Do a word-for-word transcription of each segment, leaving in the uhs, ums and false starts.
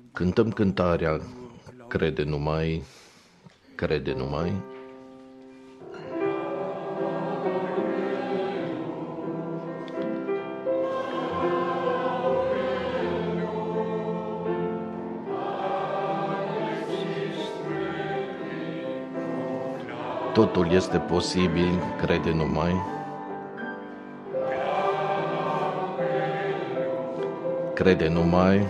Cântăm cântarea Crede numai, crede numai. Totul este posibil, crede numai. Crede numai.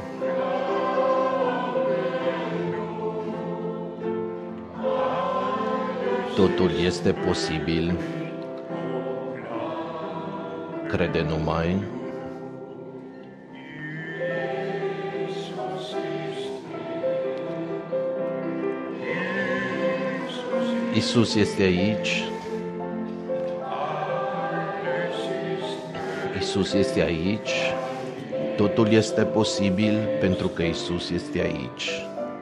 Totul este posibil, crede numai. Iisus este aici. Iisus este aici. Totul este posibil pentru că Iisus este aici.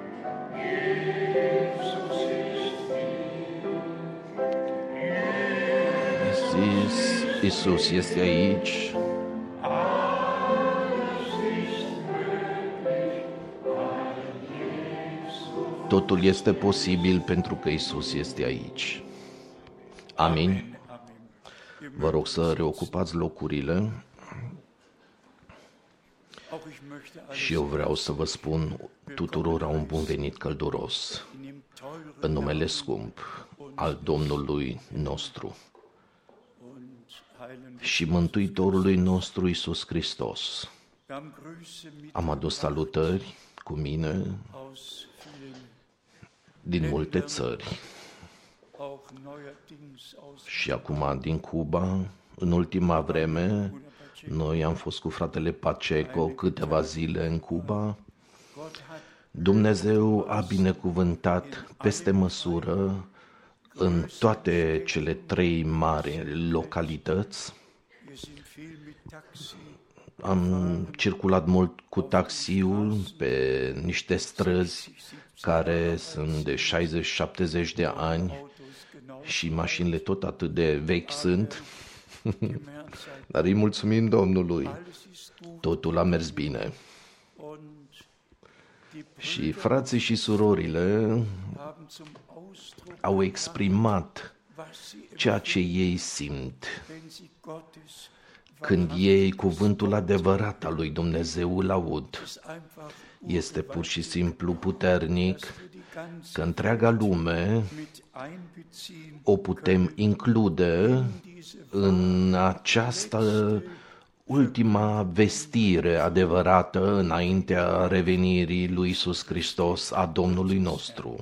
Iisus, Iisus este aici. Totul este posibil pentru că Iisus este aici. Amin. Vă rog să reocupați locurile. Și eu vreau să vă spun tuturor un bun venit călduros în numele scump al Domnului nostru și Mântuitorului nostru Iisus Hristos. Am adus salutări cu mine din multe țări și acum din Cuba. În ultima vreme noi am fost cu fratele Pacheco câteva zile în Cuba. Dumnezeu a binecuvântat peste măsură în toate cele trei mari localități. Am circulat mult cu taxiul pe niște străzi care sunt de șaizeci șaptezeci de ani și mașinile tot atât de vechi sunt. Dar îi mulțumim Domnului. Totul a mers bine. Și frații și surorile au exprimat ceea ce ei simt când ei cuvântul adevărat al lui Dumnezeu îl aud. Este pur și simplu puternic că întreaga lume o putem include în această ultima vestire adevărată înaintea revenirii lui Iisus Hristos a Domnului nostru.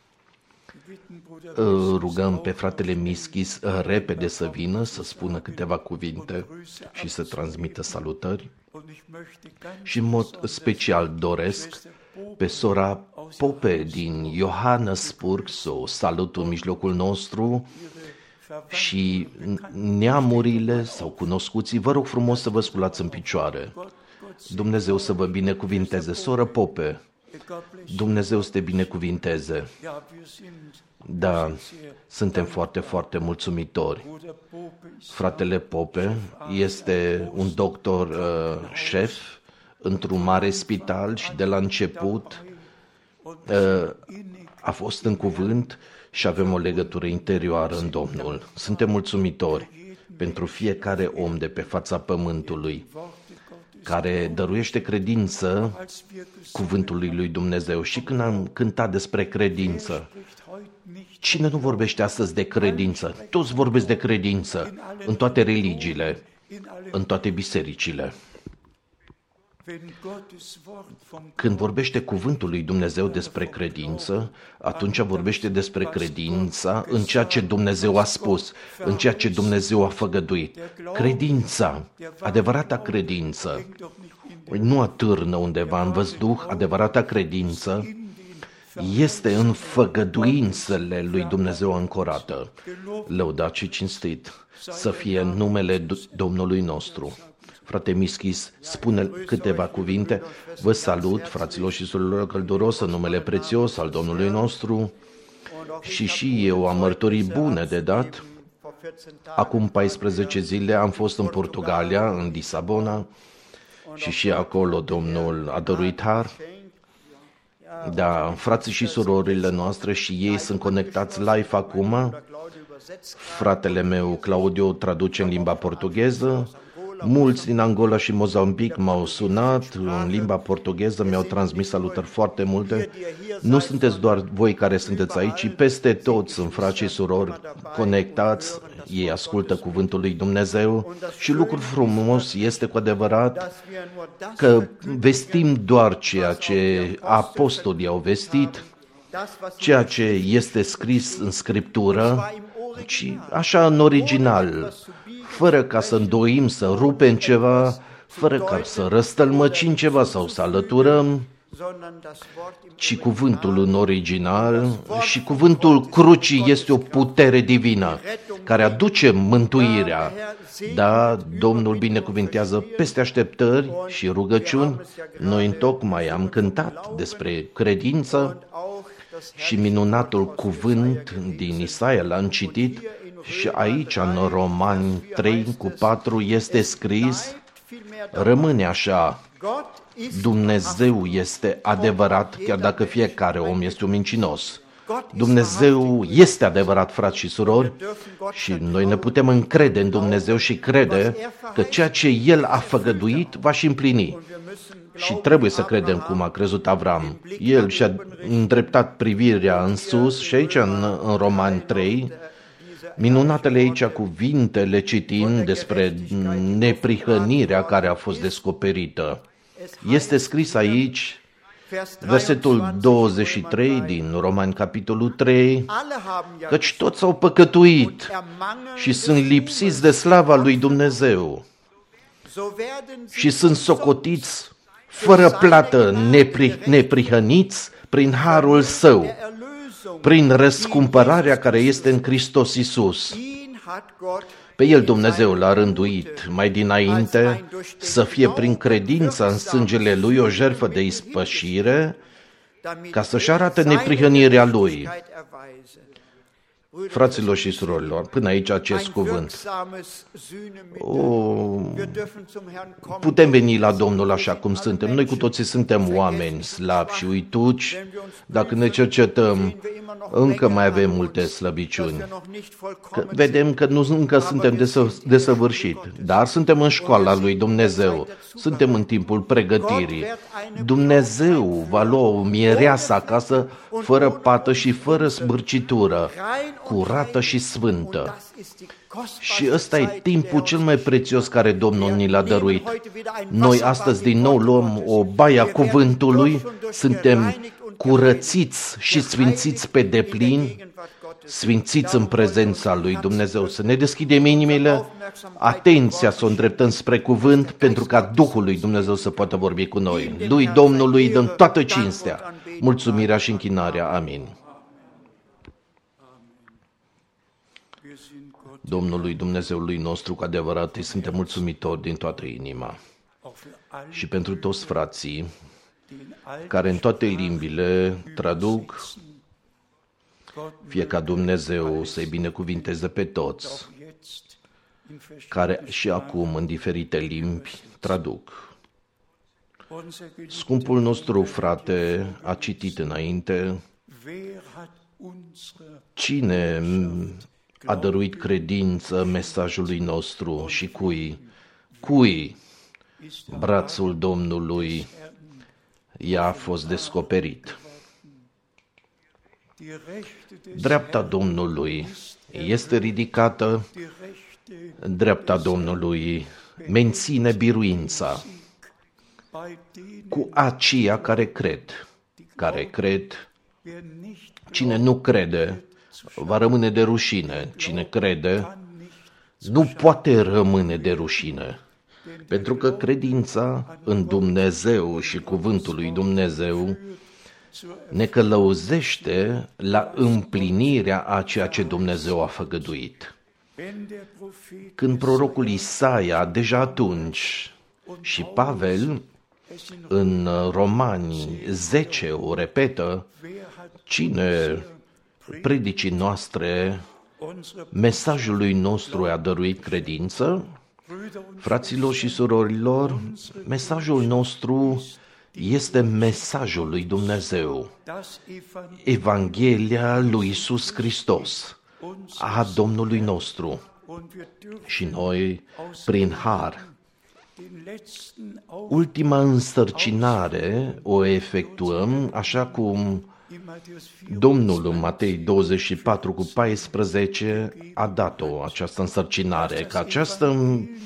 Rugăm pe fratele Mischis repede să vină, să spună câteva cuvinte și să transmită salutări. Și în mod special doresc pe sora Pope din Johannesburg să o salut în mijlocul nostru și neamurile sau cunoscuții. Vă rog frumos să vă sculați în picioare. Dumnezeu să vă binecuvinteze. Soră Pope, Dumnezeu să te binecuvinteze. Da, suntem foarte, foarte mulțumitori. Fratele Pope este un doctor uh, șef într-un mare spital și de la început uh, a fost în cuvânt și avem o legătură interioară în Domnul. Suntem mulțumitori pentru fiecare om de pe fața pământului care dăruiește credință cuvântului lui Dumnezeu. Și când am cântat despre credință, cine nu vorbește astăzi de credință? Toți vorbesc de credință în toate religiile, în toate bisericile. Când vorbește cuvântul lui Dumnezeu despre credință, atunci vorbește despre credința în ceea ce Dumnezeu a spus, în ceea ce Dumnezeu a făgăduit. Credința, adevărata credință, nu atârnă undeva în văzduh, adevărata credință este în făgăduințele lui Dumnezeu ancorată. Lăudat și cinstit să fie numele Domnului nostru. Frate Mischis, spune câteva cuvinte. Vă salut, fraților și surorilor, călduros în numele prețios al Domnului nostru. Și și eu am mărturii bune de dat. Acum paisprezece zile am fost în Portugalia, în Lisabona, și și acolo Domnul a dăruit har. Da, frații și surorile noastre și ei sunt conectați live acum. Fratele meu, Claudio, traduce în limba portugheză. Mulți din Angola și Mozambic m-au sunat în limba portugheză, mi-au transmis salutări foarte multe. Nu sunteți doar voi care sunteți aici, ci peste tot sunt frați și surori conectați, ei ascultă cuvântul lui Dumnezeu și lucrul frumos este cu adevărat că vestim doar ceea ce apostolii au vestit, ceea ce este scris în Scriptură, ci așa în original, fără ca să îndoim, să rupem ceva, fără ca să răstălmăcim ceva sau să alăturăm, ci cuvântul în original și cuvântul crucii este o putere divină care aduce mântuirea. Da, Domnul binecuvintează peste așteptări și rugăciuni. Noi întocmai am cântat despre credință și minunatul cuvânt din Isaia l-am citit și aici în Romani trei cu patru este scris, rămâne așa, Dumnezeu este adevărat, chiar dacă fiecare om este un mincinos. Dumnezeu este adevărat, frați și surori, și noi ne putem încrede în Dumnezeu și crede că ceea ce El a făgăduit va și împlini. Și trebuie să credem cum a crezut Avram. El și-a îndreptat privirea în sus și aici în, în Romani trei, minunatele aici cuvintele citim despre neprihănirea care a fost descoperită. Este scris aici, versetul douăzeci și trei din Romani capitolul trei, căci toți au păcătuit și sunt lipsiți de slava lui Dumnezeu și sunt socotiți fără plată, nepri, neprihăniți prin harul Său, prin răscumpărarea care este în Hristos Iisus. Pe El Dumnezeu l-a rânduit mai dinainte să fie prin credință în sângele Lui o jertfă de ispășire, ca să-și arate neprihănirea Lui. Fraților și surorilor, până aici acest cuvânt. O, putem veni la Domnul așa cum suntem. Noi cu toții suntem oameni slabi și uituci. Dacă ne cercetăm, încă mai avem multe slăbiciuni. Că vedem că nu încă suntem desăvârșit, dar suntem în școala lui Dumnezeu. Suntem în timpul pregătirii. Dumnezeu va lua o mireasă acasă fără pată și fără smârcitură, curată și sfântă. Și ăsta e timpul cel mai prețios care Domnul ni l-a dăruit. Noi astăzi din nou luăm o baie a cuvântului, suntem curățiți și sfințiți pe deplin, sfințiți în prezența lui Dumnezeu. Să ne deschidem inimile, atenția să o îndreptăm spre cuvânt, pentru ca Duhul lui Dumnezeu să poată vorbi cu noi. Lui Domnului dăm toată cinstea, mulțumirea și închinarea. Amin. Domnului Dumnezeului nostru, cu adevărat, îi suntem mulțumitori din toată inima. Și pentru toți frații care în toate limbile traduc, fie ca Dumnezeu să-i binecuvinteze pe toți, care și acum în diferite limbi traduc. Scumpul nostru frate a citit înainte, cine a dăruit credință mesajului nostru și cui, cui brațul Domnului i-a fost descoperit. Dreapta Domnului este ridicată, dreapta Domnului menține biruința cu aceia care cred, care cred. Cine nu crede va rămâne de rușine, cine crede nu poate rămâne de rușine. Pentru că credința în Dumnezeu și cuvântul lui Dumnezeu ne călăuzește la împlinirea a ceea ce Dumnezeu a făgăduit. Când prorocul Isaia, deja atunci, și Pavel, în Romani zece o repetă, cine predicii noastre, mesajului nostru a dăruit credință, fraților și surorilor, mesajul nostru este mesajul lui Dumnezeu, Evanghelia lui Iisus Hristos, a Domnului nostru. Și noi, prin har, ultima însărcinare o efectuăm așa cum Domnul în Matei douăzeci și patru cu paisprezece a dat-o această însărcinare, că această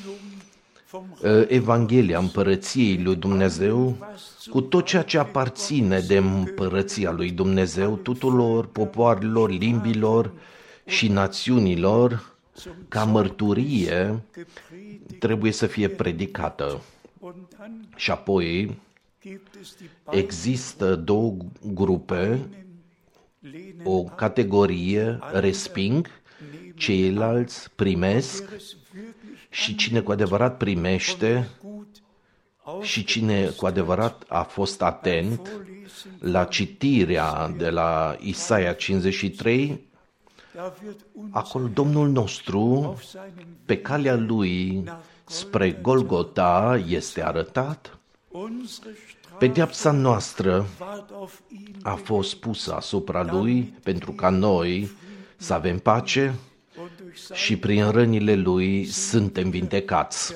Evanghelia împărăției lui Dumnezeu, cu tot ceea ce aparține de împărăția lui Dumnezeu, tuturor popoarelor, limbilor și națiunilor, ca mărturie, trebuie să fie predicată. Și apoi există două grupe, o categorie resping, ceilalți primesc și cine cu adevărat primește și cine cu adevărat a fost atent la citirea de la Isaia cincizeci și trei, acolo Domnul nostru, pe calea lui spre Golgota, este arătat. Pedeapsa noastră a fost pusă asupra lui pentru ca noi să avem pace și prin rănile lui suntem vindecați.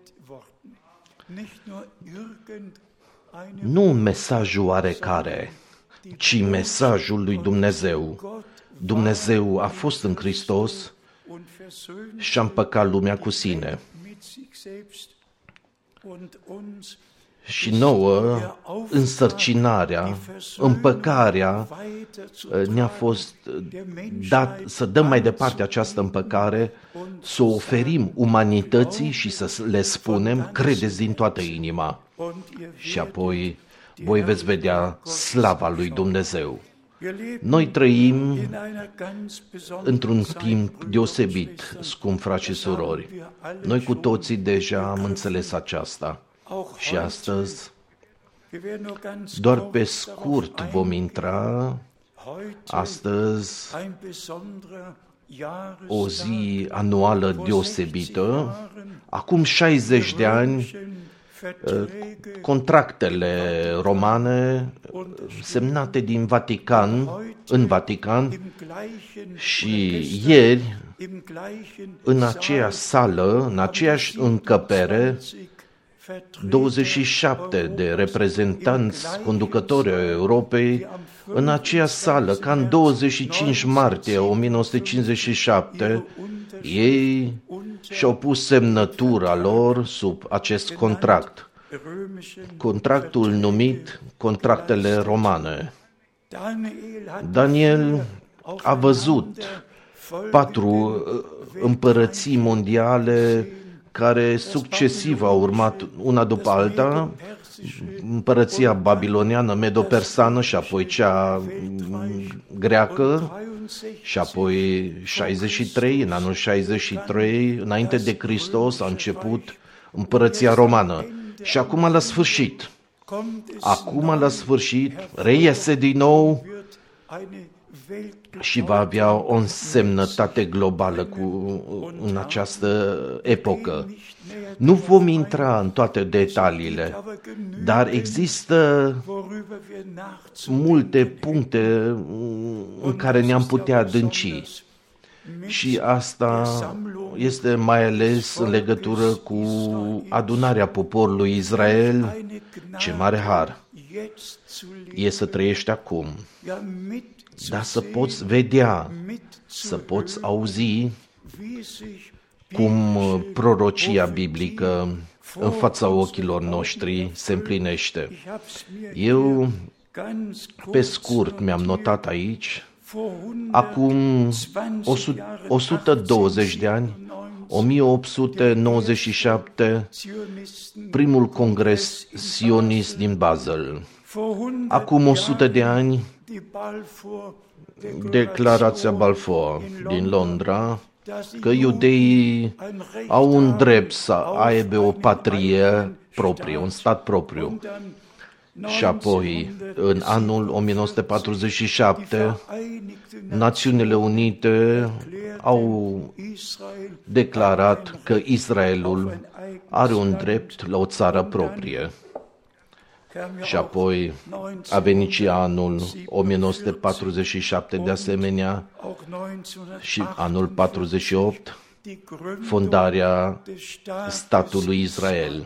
Nu un mesaj oarecare, ci mesajul lui Dumnezeu. Dumnezeu a fost în Hristos și a împăcat lumea cu sine. Și nouă, însărcinarea, împăcarea ne-a fost dat să dăm mai departe această împăcare, să o oferim umanității și să le spunem, credeți din toată inima. Și apoi voi veți vedea slava lui Dumnezeu. Noi trăim într-un timp deosebit, scump frați și surori. Noi cu toții deja am înțeles aceasta. Și astăzi, doar pe scurt vom intra, astăzi, o zi anuală deosebită. Acum șaizeci de ani, contractele romane semnate din Vatican, în Vatican, și ieri, în aceeași sală, în aceeași încăpere, douăzeci și șapte de reprezentanți conducători ai Europei în aceeași sală, ca în douăzeci și cinci martie o mie nouă sute cincizeci și șapte, ei și-au pus semnătura lor sub acest contract, contractul numit Contractele Romane. Daniel a văzut patru împărății mondiale care succesiv au urmat una după alta, împărăția babiloniană, medo-persană și apoi cea greacă și apoi șaizeci și trei, în anul șaizeci și trei, înainte de Hristos, a început împărăția romană. Și acum la sfârșit, acum la sfârșit, reiese din nou și va avea o însemnătate globală cu, în această epocă. Nu vom intra în toate detaliile, dar există multe puncte în care ne-am putea adânci. Și asta este mai ales în legătură cu adunarea poporului Israel. Ce mare har e să trăiești acum, dar să poți vedea, să poți auzi cum prorocia biblică în fața ochilor noștri se împlinește. Eu, pe scurt, mi-am notat aici, acum o sută douăzeci de ani, o mie opt sute nouăzeci și șapte, primul congres sionist din Basel. Acum o sută de ani, declarația Balfour din Londra, că iudeii au un drept să aibă o patrie proprie, un stat propriu. Și apoi, în anul o mie nouă sute patruzeci și șapte, Națiunile Unite au declarat că Israelul are un drept la o țară proprie. Și apoi a venit și anul o mie nouă sute patruzeci și șapte de asemenea și anul patruzeci și opt, fondarea statului Israel.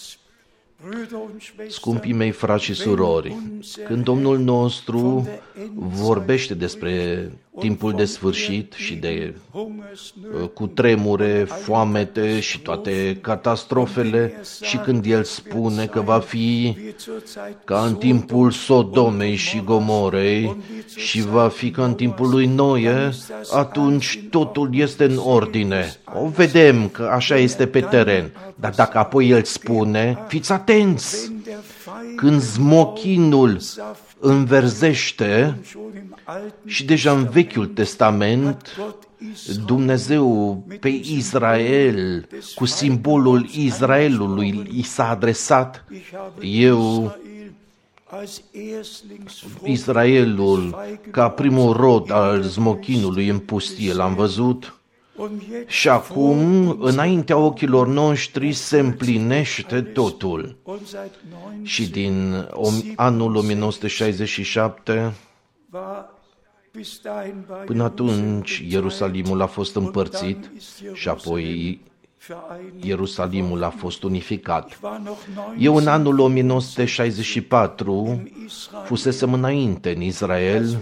Scumpii mei frați și surori, când Domnul nostru vorbește despre timpul de sfârșit și de cutremure, foamete și toate catastrofele, și când El spune că va fi ca în timpul Sodomei și Gomorei și va fi ca în timpul lui Noe, atunci totul este în ordine. O vedem că așa este pe teren. Dar dacă apoi El spune, fiți atenți, când smochinul înverzește, și deja în Vechiul Testament Dumnezeu pe Israel, cu simbolul Israelului, i s-a adresat: eu, Israelul, ca primul rod al smochinului în pustie, l-am văzut. Și acum, înaintea ochilor noștri, se împlinește totul. Și din anul o mie nouă sute șaizeci și șapte până atunci, Ierusalimul a fost împărțit și apoi Ierusalimul a fost unificat. Eu în anul o mie nouă sute șaizeci și patru fusesem înainte în Israel,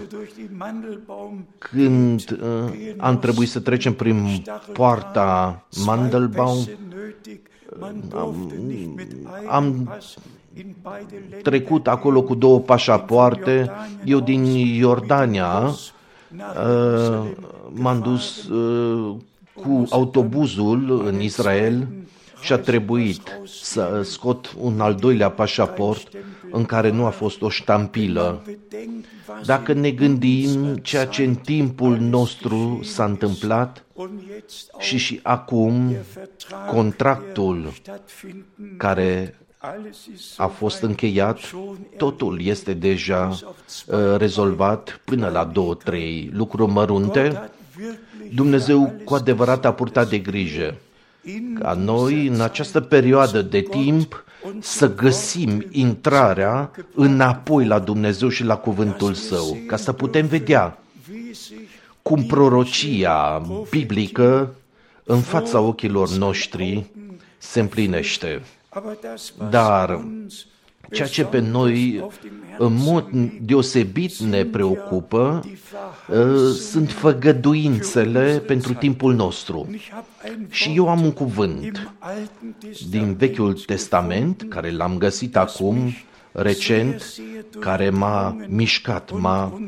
când uh, am trebuit să trecem prin poarta Mandelbaum. Am, am trecut acolo cu două pașapoarte. Eu din Iordania uh, m-am dus uh, cu autobuzul în Israel și a trebuit să scot un al doilea pașaport în care nu a fost o ștampilă. Dacă ne gândim ceea ce în timpul nostru s-a întâmplat și și acum contractul care a fost încheiat, totul este deja uh, rezolvat până la două, trei lucruri mărunte. Dumnezeu cu adevărat a purtat de grijă ca noi, în această perioadă de timp, să găsim intrarea înapoi la Dumnezeu și la cuvântul Său, ca să putem vedea cum prorocia biblică în fața ochilor noștri se împlinește. Dar ceea ce pe noi în mod deosebit ne preocupă sunt făgăduințele pentru timpul nostru. Și eu am un cuvânt din Vechiul Testament, care l-am găsit acum, recent, care m-a mișcat, m-a,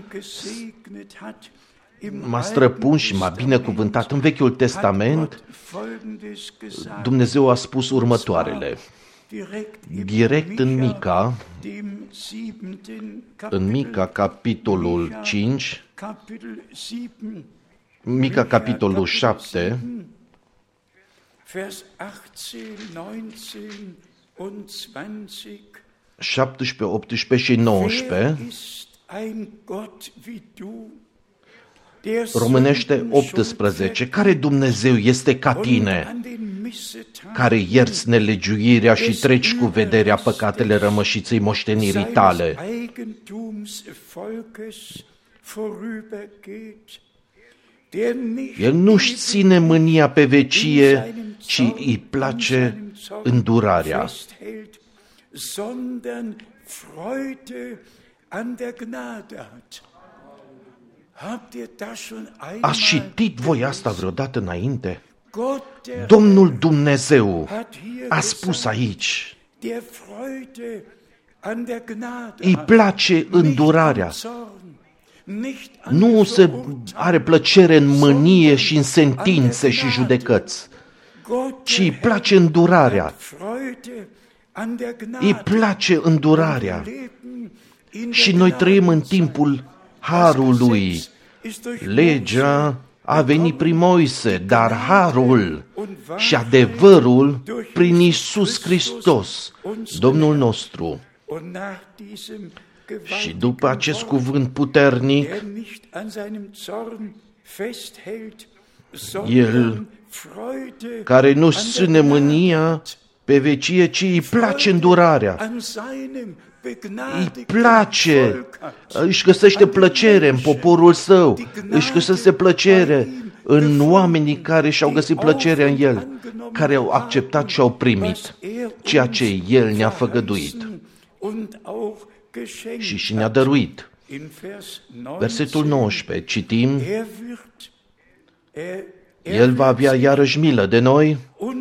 m-a străpuns și m-a binecuvântat. În Vechiul Testament, Dumnezeu a spus următoarele. Direct în Mica, în Mica, capitolul cinci, Mica, capitolul șapte, șaptesprezece, optsprezece și nouăsprezece, românește optsprezece, care Dumnezeu este ca tine, care ierți nelegiuirea și treci cu vederea păcatele rămășiței moștenirii tale. El nu-și ține mânia pe vecie, ci îi place îndurarea. Ați citit voi asta vreodată înainte? Domnul Dumnezeu a spus aici, îi place îndurarea. Nu se are plăcere în mânie și în sentințe și judecăți, ci îi place îndurarea. Îi place îndurarea. Și noi trăim în timpul harului. Legea a venit prin Moise, dar harul și adevărul prin Iisus Hristos, Domnul nostru. Și după acest cuvânt puternic, El, care nu-și ține mânia, pe vecie, ci îi place îndurarea. Îi place, își găsește plăcere în poporul său, își găsește plăcere în oamenii care și-au găsit plăcere în el, care au acceptat și au primit ceea ce el ne-a făgăduit și și ne-a dăruit. Versetul nouăsprezece, citim: El va avea iarăși milă de noi,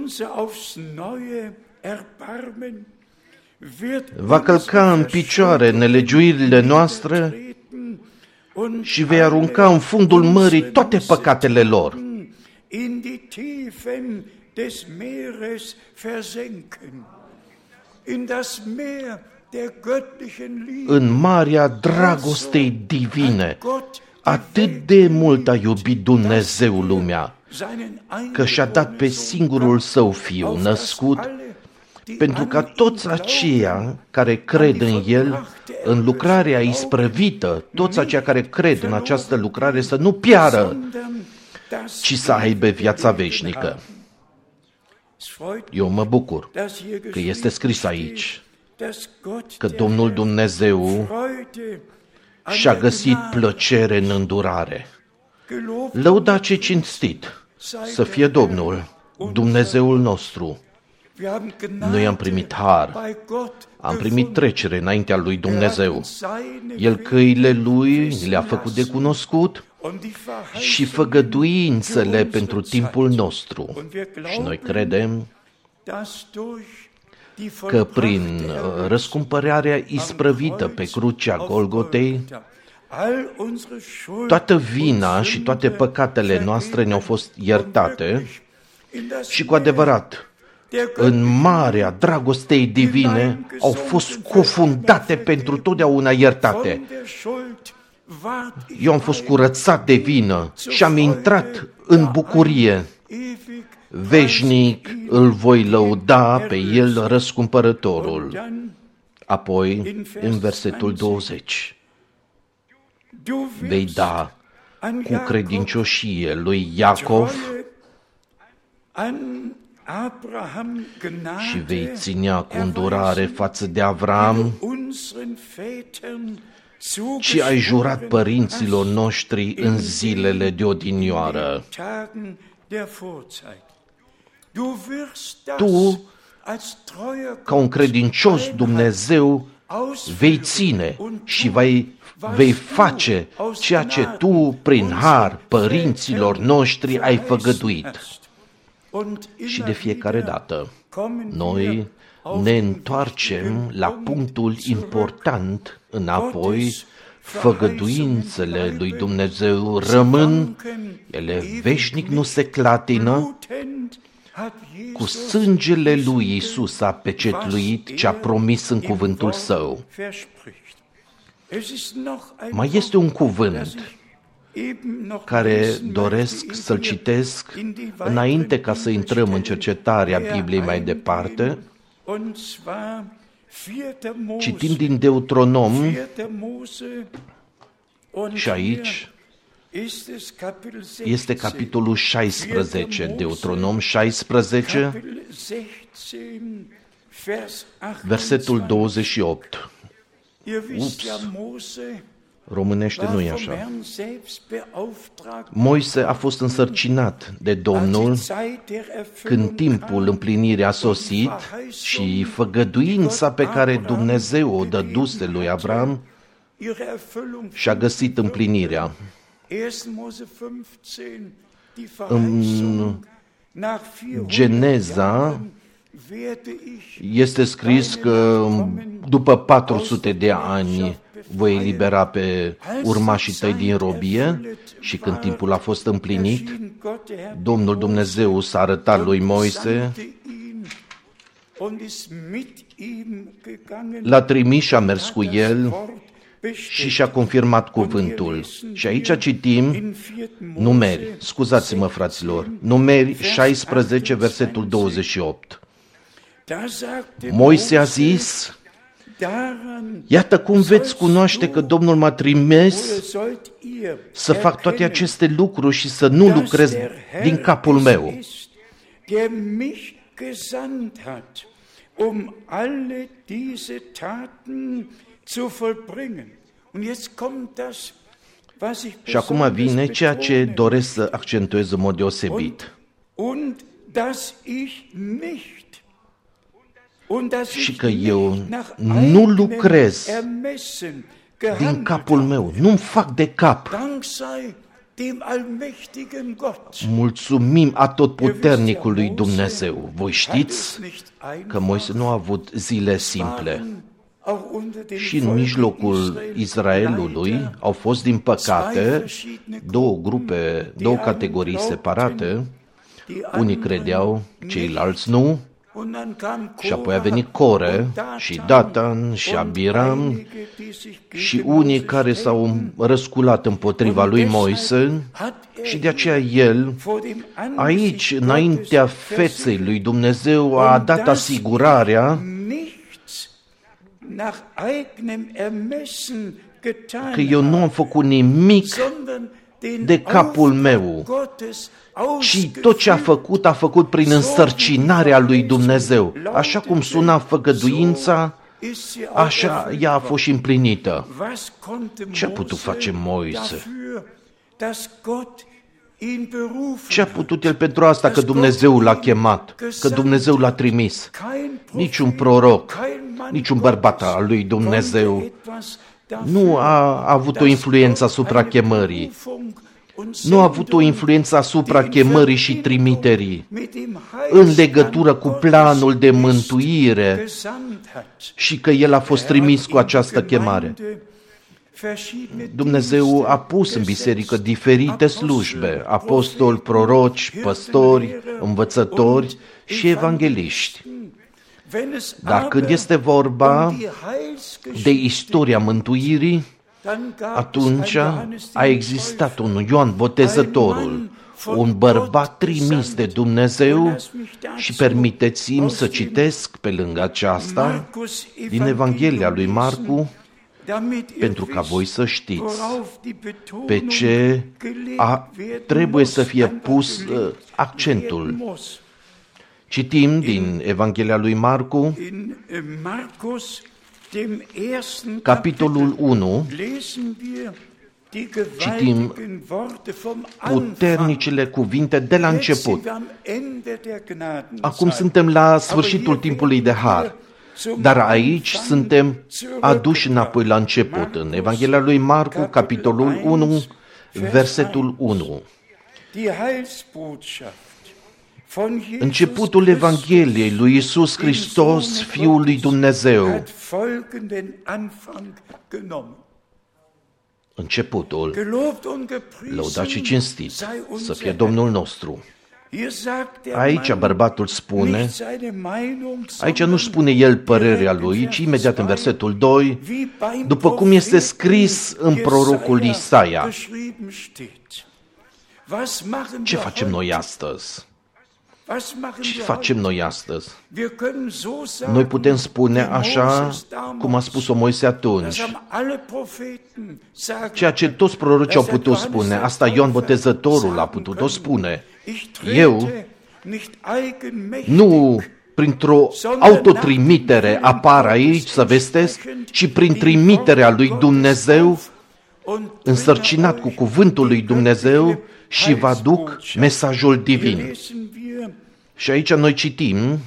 va călca în picioare nelegiuirile noastre și vei arunca în fundul mării toate păcatele lor. În marea dragostei divine, atât de mult a iubit Dumnezeu lumea, că și-a dat pe singurul Său Fiu născut, pentru ca toți aceia care cred în El, în lucrarea isprăvită, toți aceia care cred în această lucrare să nu piară, ci să aibă viața veșnică. Eu mă bucur că este scris aici că Domnul Dumnezeu și-a găsit plăcere în îndurare. Lăuda ce cinstit să fie Domnul, Dumnezeul nostru. Noi am primit har, am primit trecere înaintea lui Dumnezeu. El căile lui le-a făcut de cunoscut și făgăduințele pentru timpul nostru. Și noi credem că prin răscumpărarea isprăvită pe crucea Golgotei, toată vina și toate păcatele noastre ne-au fost iertate și cu adevărat, în marea dragostei divine, au fost cufundate pentru totdeauna iertate. Eu am fost curățat de vină și am intrat în bucurie. Veșnic îl voi lăuda pe El răscumpărătorul. Apoi, în versetul douăzeci, vei da cu credincioșie lui Iacov și vei ținea cu îndurare față de Avram, ci ai jurat părinților noștri în zilele de odinioară. Tu, ca un credincios Dumnezeu, vei ține și vei, vei face ceea ce tu, prin har, părinților noștri ai făgăduit. Și de fiecare dată noi ne întoarcem la punctul important înapoi. Făgăduințele lui Dumnezeu rămân, ele veșnic nu se clatină. Cu sângele lui Iisus a pecetluit ce a promis în cuvântul Său. Mai este un cuvânt care doresc să-l citesc înainte ca să intrăm în cercetarea Bibliei mai departe. Citim din Deuteronom și aici este capitolul șaisprezece, Deuteronom șaisprezece, versetul douăzeci și opt. Ups, românește nu e așa. Moise a fost însărcinat de Domnul când timpul împlinirii a sosit și făgăduința pe care Dumnezeu o dăduse lui Avram și-a găsit împlinirea. În Geneza este scris că după patru sute de ani voi elibera pe urmașii tăi din robie și când timpul a fost împlinit, Domnul Dumnezeu s-a arătat lui Moise, l-a trimis și a mers cu el și și-a confirmat cuvântul. Și aici citim Numeri, scuzați-mă fraților, Numeri șaisprezece, versetul douăzeci și opt. Moise a zis: iată cum veți cunoaște că Domnul m-a trimis să fac toate aceste lucruri și să nu lucrez din capul meu. um alle diese Taten zu vollbringen. Und jetzt kommt das, was ich Și acum vine ceea ce doresc să accentuez în mod deosebit. Und dass ich nicht și că eu nu lucrez din capul meu, nu-mi fac de cap. Mulțumim atotputernicului Dumnezeu. Voi știți că Moise nu a avut zile simple. Și în mijlocul Israelului au fost, din păcate, două grupe, două categorii separate. Unii credeau, ceilalți nu. Și apoi a venit Core și Datan și Abiram și unii care s-au răsculat împotriva lui Moise și de aceea el, aici, înaintea feței lui Dumnezeu, a dat asigurarea că eu nu am făcut nimic de capul meu, și tot ce a făcut, a făcut prin însărcinarea lui Dumnezeu. Așa cum suna făgăduința, așa ea a fost și împlinită. Ce a putut face Moise? Ce a putut el pentru asta? Că Dumnezeu l-a chemat, că Dumnezeu l-a trimis. Niciun proroc, niciun bărbat al lui Dumnezeu nu a avut o influență asupra chemării. Nu a avut o influență asupra chemării și trimiterii în legătură cu planul de mântuire și că el a fost trimis cu această chemare. Dumnezeu a pus în biserică diferite slujbe, apostoli, proroci, păstori, învățători și evangeliști. Dar când este vorba de istoria mântuirii, atunci a existat un Ioan Botezătorul, un bărbat trimis de Dumnezeu și permiteți-mi să citesc pe lângă aceasta din Evanghelia lui Marcu, pentru ca voi să știți pe ce a, trebuie să fie pus uh, accentul. Citim din Evanghelia lui Marcu, capitolul unu, citim puternicile cuvinte de la început. Acum suntem la sfârșitul timpului de har, dar aici suntem aduși înapoi la început. În Evanghelia lui Marcu, capitolul unu, versetul unu. Începutul Evangheliei lui Iisus Hristos, Fiul lui Dumnezeu. Începutul, lăudat și cinstit să fie Domnul nostru. Aici bărbatul spune, aici nu spune el părerea lui, ci imediat în versetul doi, după cum este scris în prorocul Isaia. Ce facem noi astăzi? Ce facem noi astăzi? Noi putem spune așa cum a spus-o Moise atunci. Ceea ce toți prorocii au putut spune, asta Ioan Botezătorul a putut-o spune. Eu, nu printr-o autotrimitere apar aici să vestesc, ci prin trimiterea lui Dumnezeu, însărcinat cu cuvântul lui Dumnezeu, și vă aduc mesajul divin. Și aici noi citim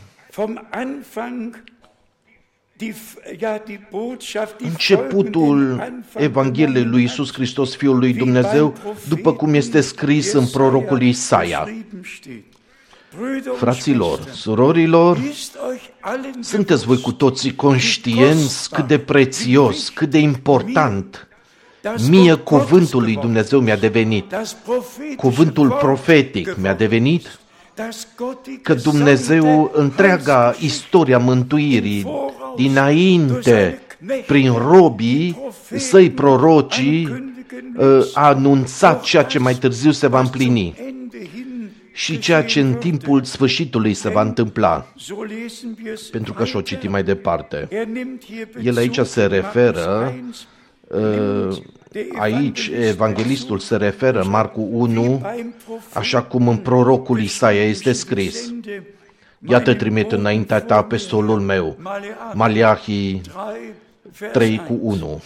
începutul Evangheliei lui Iisus Hristos, Fiul lui Dumnezeu, după cum este scris în prorocul Isaia. Fraților, surorilor, sunteți voi cu toții conștienți cât de prețios, cât de important mie cuvântul lui Dumnezeu mi-a devenit, cuvântul profetic mi-a devenit, că Dumnezeu, întreaga istoria mântuirii, dinainte, prin robii săi prorocii, a anunțat ceea ce mai târziu se va împlini și ceea ce în timpul sfârșitului se va întâmpla. Pentru că și-o citim mai departe. El aici se referă, aici evanghelistul se referă, Marcu unu, așa cum în prorocul Isaia este scris. Iată trimit înaintea ta pe solul meu. Maleahi trei cu unu.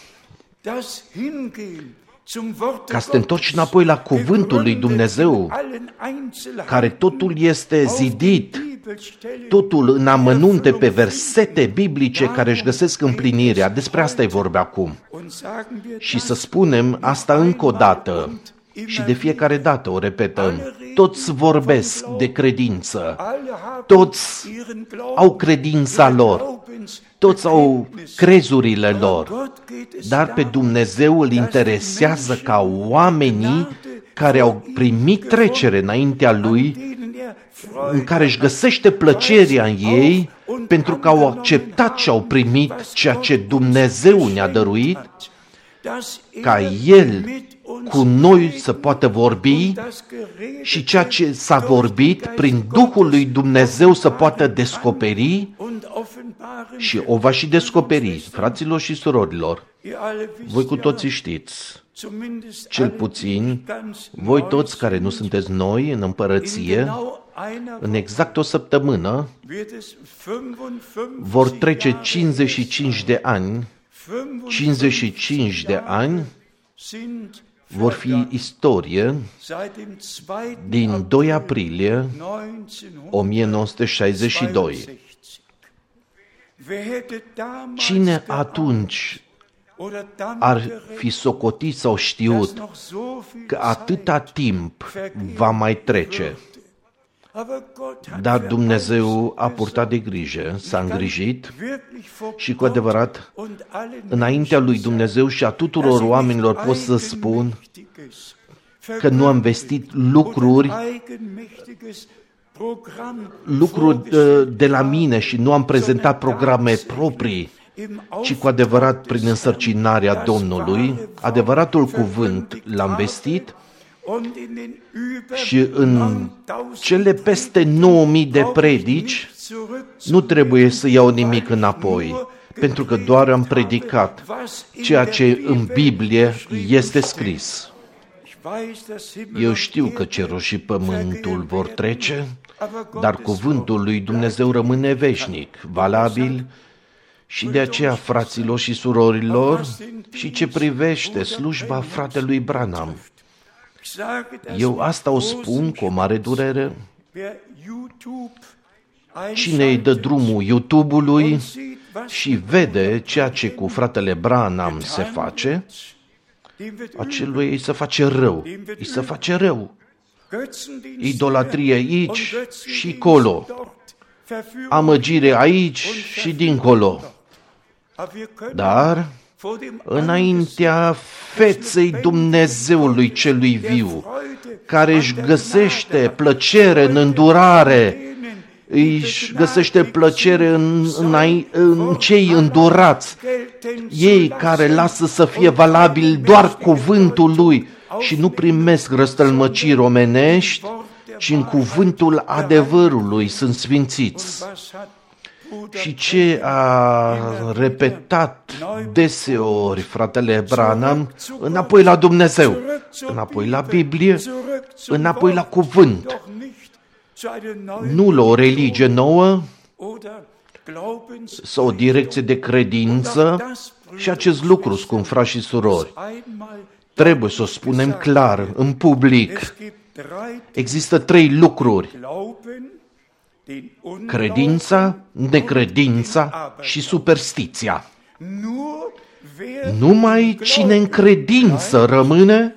Ca să te întorci înapoi la cuvântul lui Dumnezeu, care totul este zidit, totul în amănunte pe versete biblice care își găsesc împlinirea. Despre asta e vorba acum. Și să spunem asta încă o dată și de fiecare dată o repetăm. Toți vorbesc de credință, toți au credința lor, toți au crezurile lor, dar pe Dumnezeu îl interesează ca oamenii care au primit trecere înaintea Lui, în care își găsește plăcerea în ei, pentru că au acceptat și au primit ceea ce Dumnezeu ne-a dăruit, ca El cu noi să poată vorbi și ceea ce s-a vorbit prin Duhul lui Dumnezeu să poată descoperi și o va și descoperi, fraților și surorilor. Voi cu toții știți, cel puțin, voi toți care nu sunteți noi în împărăție, în exact o săptămână vor trece cincizeci și cinci de ani, cincizeci și cinci de ani vor fi istorie din doi aprilie o mie nouă sute șaizeci și doi. Cine atunci ar fi socotit sau știut că atâta timp va mai trece? Dar Dumnezeu a purtat de grijă, s-a îngrijit și cu adevărat, înaintea lui Dumnezeu și a tuturor oamenilor pot să spun că nu am vestit lucruri, lucruri de la mine și nu am prezentat programe proprii, ci cu adevărat prin însărcinarea Domnului, adevăratul cuvânt l-am vestit. Și în cele peste nouă mii de predici nu trebuie să iau nimic înapoi, pentru că doar am predicat ceea ce în Biblie este scris. Eu știu că cerul și pământul vor trece, dar cuvântul lui Dumnezeu rămâne veșnic, valabil, și de aceea, fraților și surorilor, și ce privește slujba fratelui Branham, eu asta o spun cu o mare durere. Cine îi dă drumul YouTube-ului și vede ceea ce cu fratele Branham se face, acelui îi se face rău, îi se face rău. Idolatrie aici și colo, amăgire aici și dincolo. Dar înaintea feței Dumnezeului celui viu, care își găsește plăcere în îndurare, își găsește plăcere în, în, în cei îndurați, ei care lasă să fie valabil doar cuvântul lui și nu primesc răstălmăciri omenești, ci în cuvântul adevărului sunt sfințiți. Și ce a repetat deseori fratele Branham, înapoi la Dumnezeu, înapoi la Biblie, înapoi la cuvânt, nu la o religie nouă sau o direcție de credință. Și acest lucru, scumpi frați și surori, trebuie să o spunem clar, în public. Există trei lucruri: credința, necredința și superstiția. Numai cine în credință rămâne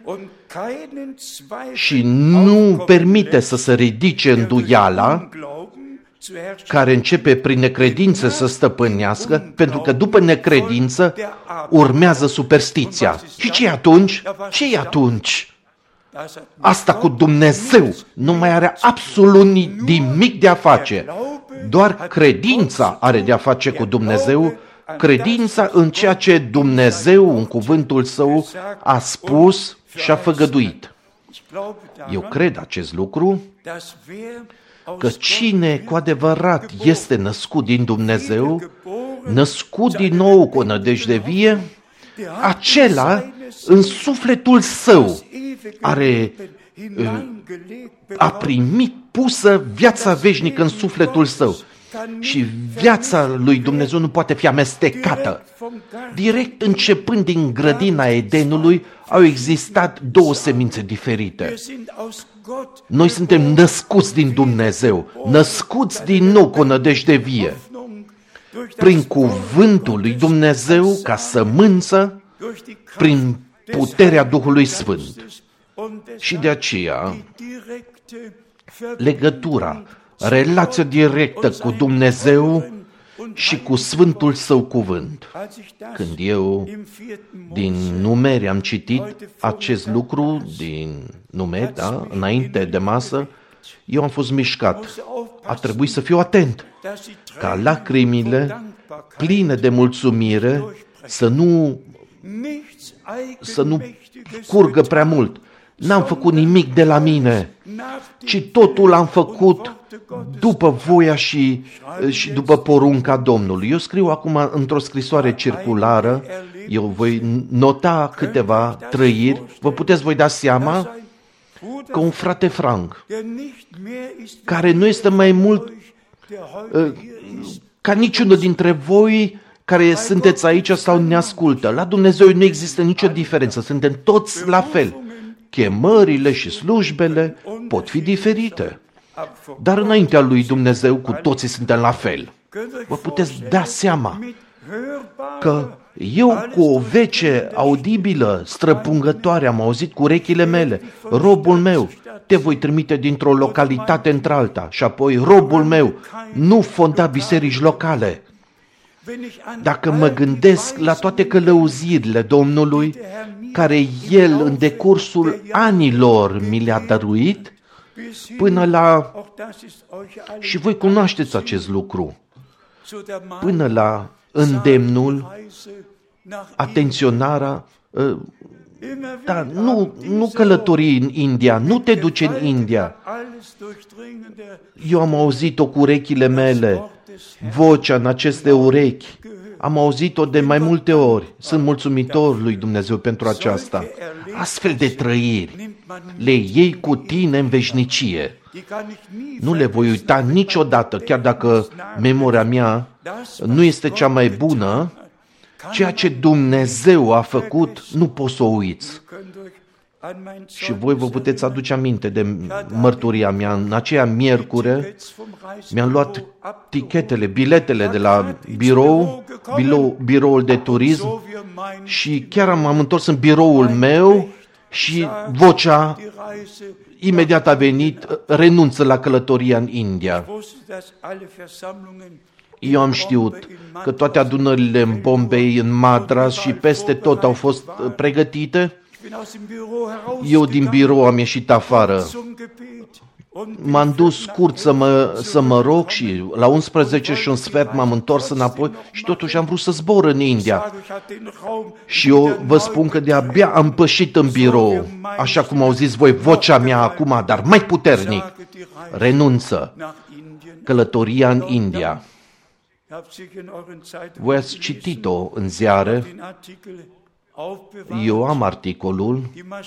și nu permite să se ridice îndoiala, care începe prin necredință să stăpânească, pentru că după necredință urmează superstiția. Și ce atunci? Ce atunci? Asta cu Dumnezeu nu mai are absolut nimic de a face. Doar credința are de a face cu Dumnezeu, credința în ceea ce Dumnezeu, în cuvântul Său, a spus și a făgăduit. Eu cred acest lucru, că cine cu adevărat este născut din Dumnezeu, născut din nou cu o nădejde vie, acela în sufletul său are a primit pusă viața veșnică în sufletul său. Și viața lui Dumnezeu nu poate fi amestecată. Direct începând din grădina Edenului, au existat două semințe diferite. Noi suntem născuți din Dumnezeu, născuți din nou cu o nădejde vie, prin cuvântul lui Dumnezeu ca sămânță, prin puterea Duhului Sfânt. Și de aceea, legătura, relația directă cu Dumnezeu și cu Sfântul Său cuvânt. Când eu din Numeri am citit acest lucru, din Numeri, da, înainte de masă, eu am fost mișcat. A trebuit să fiu atent, ca lacrimile pline de mulțumire să nu, să nu curgă prea mult. N-am făcut nimic de la mine, ci totul am făcut după voia și, și după porunca Domnului. Eu scriu acum într-o scrisoare circulară, eu voi nota câteva trăiri, vă puteți voi da seama că un frate Frank, care nu este mai mult ca niciunul dintre voi care sunteți aici sau ne ascultă, la Dumnezeu nu există nicio diferență, suntem toți la fel. Chemările și slujbele pot fi diferite, dar înaintea lui Dumnezeu cu toții suntem la fel. Vă puteți da seama că eu cu o vece audibilă, străpungătoare, am auzit cu urechile mele, robul meu, te voi trimite dintr-o localitate într-alta, și apoi robul meu, nu fonda biserici locale. Dacă mă gândesc la toate călăuzirile Domnului, care El în decursul anilor mi le-a dăruit, până la, și voi cunoașteți acest lucru, până la îndemnul, atenționarea, da, nu, nu călătorii în India, nu te duci în India. Eu am auzit-o cu urechile mele, vocea în aceste urechi, am auzit-o de mai multe ori. Sunt mulțumitor lui Dumnezeu pentru aceasta. Astfel de trăiri le iei cu tine în veșnicie. Nu le voi uita niciodată, chiar dacă memoria mea nu este cea mai bună. Ceea ce Dumnezeu a făcut, nu poți să o uiți. Și voi vă puteți aduce aminte de mărturia mea. În aceea miercure mi-am luat tichetele, biletele de la birou, birou, biroul de turism, și chiar m-am întors în biroul meu și vocea imediat a venit, renunță la călătoria în India. Eu am știut că toate adunările în Bombay, în Madras și peste tot au fost pregătite. Eu din birou am ieșit afară. M-am dus scurt să mă, să mă rog și la unsprezece și un sfert m-am întors înapoi și totuși am vrut să zbor în India. Și eu vă spun că de-abia am pășit în birou, așa cum au zis voi, vocea mea acum, dar mai puternic, renunță, călătoria în India. Voi ați citit-o în ziare, eu am articolul,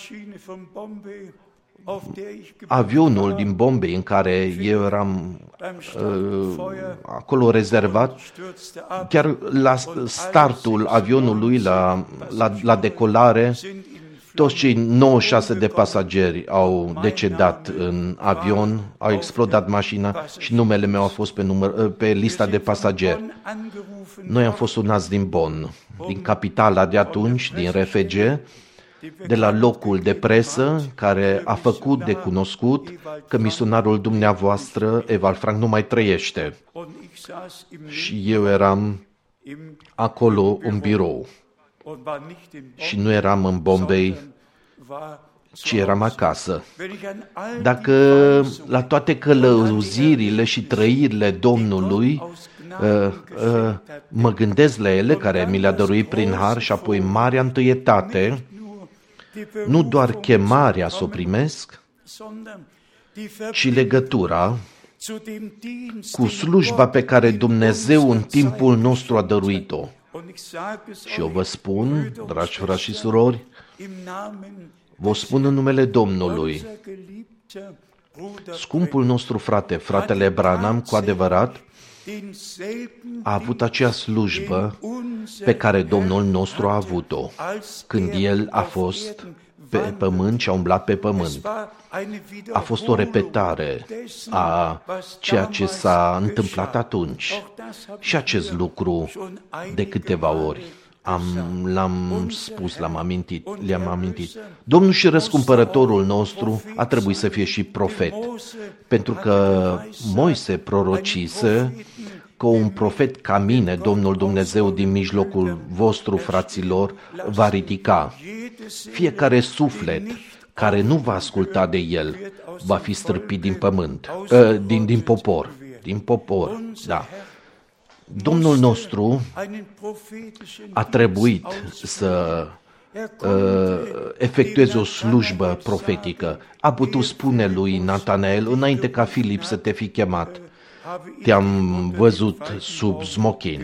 avionul din Bombay în care eu eram uh, acolo rezervat, chiar la startul avionului, la, la, la decolare, toți cei nouăzeci și șase de pasageri au decedat în avion, au explodat mașina și numele meu a fost pe, număr, pe lista de pasageri. Noi am fost sunați din Bonn, din capitala de atunci, din R F G, de la locul de presă care a făcut de cunoscut că misionarul dumneavoastră, Ewald Frank, nu mai trăiește. Și eu eram acolo în birou. Și nu eram în Bombay, ci eram acasă. Dacă la toate călăuzirile și trăirile Domnului uh, uh, mă gândesc la ele, care mi le-a dăruit prin har, și apoi marea întâietate, nu doar chemarea să o primesc, ci legătura cu slujba pe care Dumnezeu în timpul nostru a dăruit-o. Și eu vă spun, dragi frați și surori, vă spun în numele Domnului, Scumpul nostru frate, fratele Branham, cu adevărat, a avut acea slujbă pe care Domnul nostru a avut-o când El a fost pe pământ și a umblat pe pământ. A fost o repetare a ceea ce s-a întâmplat atunci. Și acest lucru de câteva ori am, l-am spus, l-am amintit, le-am amintit. Domnul și răscumpărătorul nostru a trebuit să fie și profet, pentru că Moise prorocise că un profet ca mine, Domnul Dumnezeu din mijlocul vostru, fraților, va ridica. Fiecare suflet care nu va asculta de el va fi stârpit din pământ, uh, din, din popor, din popor, da. Domnul nostru a trebuit să uh, efectueze o slujbă profetică. A putut spune lui Natanael, înainte ca Filip să te fi chemat, te-am văzut sub smochin.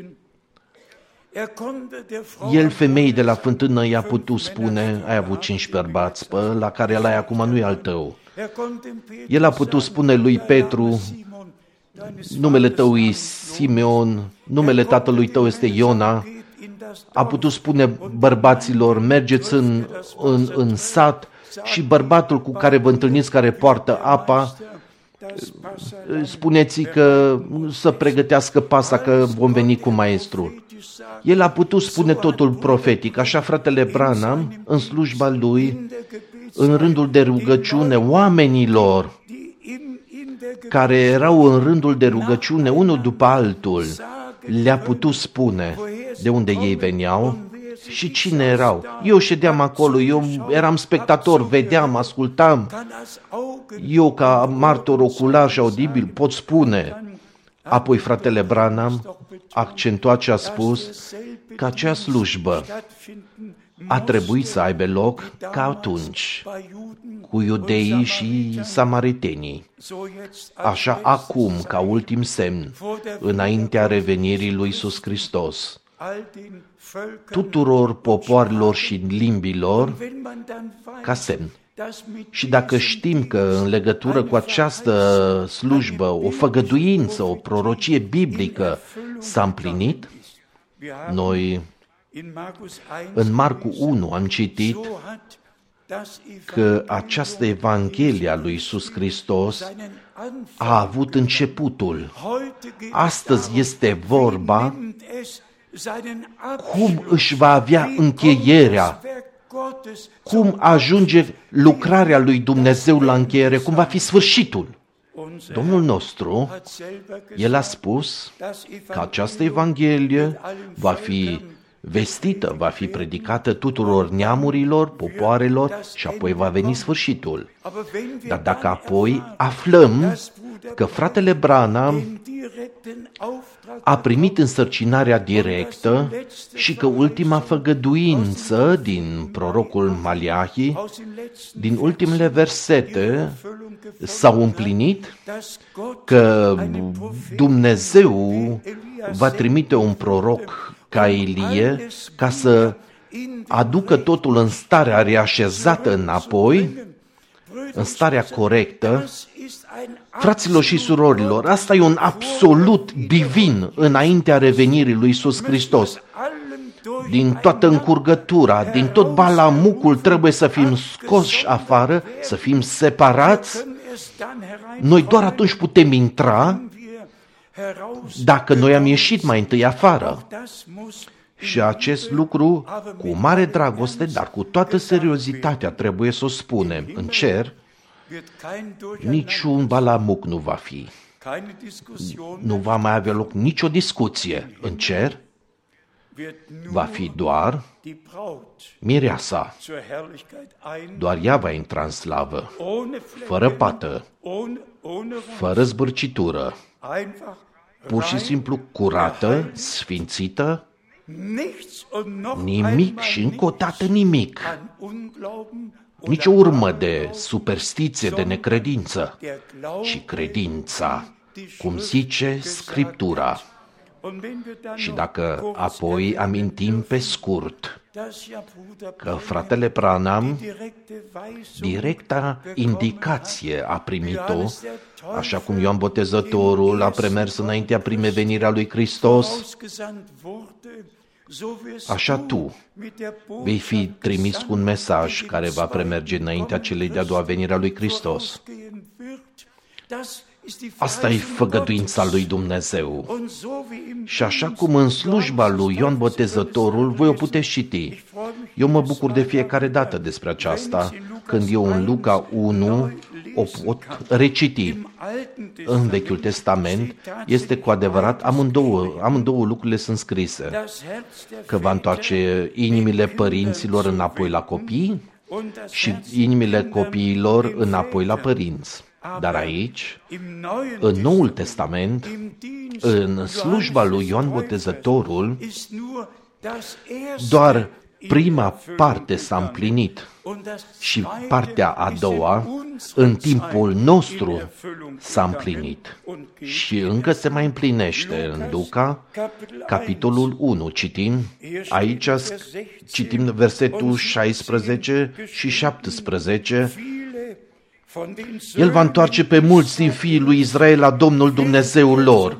El, femeii de la fântână, i-a putut spune, ai avut cinci bărbați, pă, la care l-ai acum nu e al tău. El a putut spune lui Petru, numele tău e Simeon, numele tatălui tău este Iona. A putut spune bărbaților, mergeți în, în, în sat și bărbatul cu care vă întâlniți, care poartă apa, spuneți că să pregătească pasa, că vom veni cu maestrul. El a putut spune totul profetic, așa fratele Branham, în slujba lui, în rândul de rugăciune, oamenilor care erau în rândul de rugăciune, unul după altul, le-a putut spune de unde ei veneau și cine erau. Eu ședeam acolo, eu eram spectator, vedeam, ascultam. Eu, ca martor ocular și audibil, pot spune. Apoi fratele Branham accentua ce a spus, că acea slujbă a trebuit să aibă loc ca atunci, cu iudeii și samaritenii. Așa acum, ca ultim semn, înaintea revenirii lui Iisus Hristos, tuturor popoarelor și limbilor, ca semn. Și dacă știm că în legătură cu această slujbă o făgăduință, o prorocie biblică s-a împlinit, noi în Marcu unu am citit că această Evanghelie a lui Iisus Hristos a avut începutul. Astăzi este vorba cum își va avea încheierea, cum ajunge lucrarea lui Dumnezeu la încheiere, cum va fi sfârșitul. Domnul nostru, El a spus că această Evanghelie va fi vestită, va fi predicată tuturor neamurilor, popoarelor și apoi va veni sfârșitul. Dar dacă apoi aflăm că fratele Branham a primit însărcinarea directă și că ultima făgăduință din prorocul Maleahi, din ultimele versete, s-au împlinit, că Dumnezeu va trimite un proroc ca Ilie ca să aducă totul în starea reașezată înapoi, în starea corectă. Fraților și surorilor, asta e un absolut divin înaintea revenirii lui Iisus Hristos. Din toată încurgătura, din tot balamucul trebuie să fim scoși afară, să fim separați. Noi doar atunci putem intra dacă noi am ieșit mai întâi afară. Și acest lucru, cu mare dragoste, dar cu toată seriozitatea, trebuie să o spunem. În cer, niciun balamuc nu va fi. Nu va mai avea loc nicio discuție. În cer va fi doar mireasa. Doar ea va intra în slavă, fără pată, fără zbârcitură, pur și simplu curată, sfințită, nimic și încă o dată nimic. Nici o urmă de superstiție, de necredință, ci credința, cum zice Scriptura. Și dacă apoi amintim pe scurt că fratele Branham directa indicație a primit-o, așa cum Ioan Botezătorul a premers înaintea primevenirea lui Hristos, așa tu vei fi trimis cu un mesaj care va premerge înaintea celei de-a doua venire a lui Hristos. Asta e făgăduința lui Dumnezeu. Și așa cum în slujba lui Ioan Botezătorul, voi o puteți citi. Eu mă bucur de fiecare dată despre aceasta, când eu în Luca unu o pot reciti. În Vechiul Testament este cu adevărat, amândouă, amândouă lucrurile sunt scrise. Că va întoarce inimile părinților înapoi la copii și inimile copiilor înapoi la părinți. Dar aici, în Noul Testament, în slujba lui Ioan Botezătorul, doar prima parte s-a împlinit și partea a doua, în timpul nostru, s-a împlinit. Și încă se mai împlinește în Luca, capitolul unu. Citim, aici citim versetul șaisprezece și șaptesprezece. El va întoarce pe mulți din fiii lui Israel la Domnul Dumnezeul lor.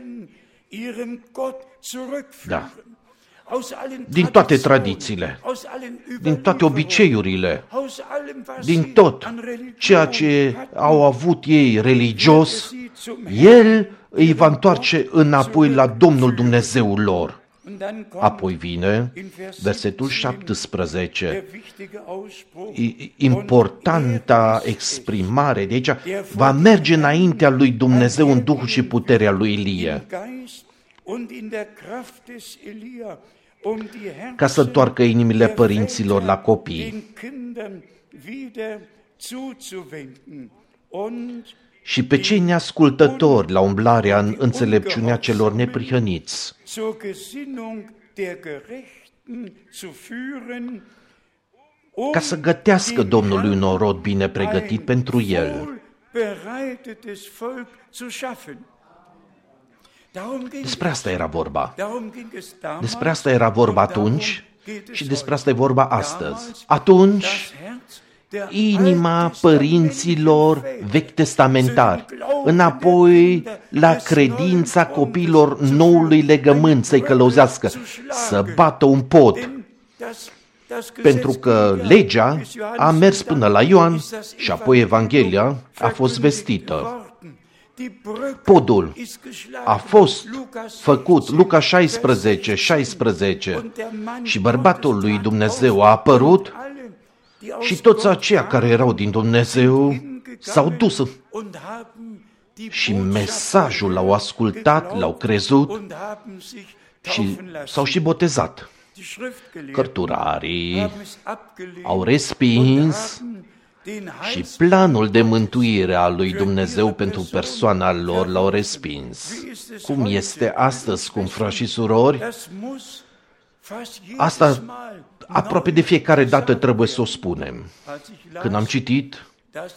Da. Din toate tradițiile, din toate obiceiurile, din tot ceea ce au avut ei religios, El îi va întoarce înapoi la Domnul Dumnezeul lor. Apoi vine versetul șaptesprezece, importanta exprimare de aici, va merge înaintea lui Dumnezeu în Duhul și puterea lui Ilie, ca să toarcă inimile părinților la copii și pe cei neascultători la umblarea în înțelepciunea celor neprihăniți, ca să gătească Domnului un norod bine pregătit pentru El. Despre asta era vorba. Despre asta era vorba atunci și despre asta e vorba astăzi. Atunci, inima părinților vechi testamentari, înapoi la credința copiilor noului legământ să-i călăuzească, să bată un pod, pentru că legea a mers până la Ioan și apoi Evanghelia a fost vestită. Podul a fost făcut, Luca șaisprezece, șaisprezece, și bărbatul lui Dumnezeu a apărut și toți aceia care erau din Dumnezeu s-au dus și mesajul l-au ascultat, l-au crezut și s-au și botezat. Cărturarii au respins și planul de mântuire al lui Dumnezeu pentru persoana lor l-au respins. Cum este astăzi, cum frați și surori? Asta aproape de fiecare dată trebuie să o spunem. Când am citit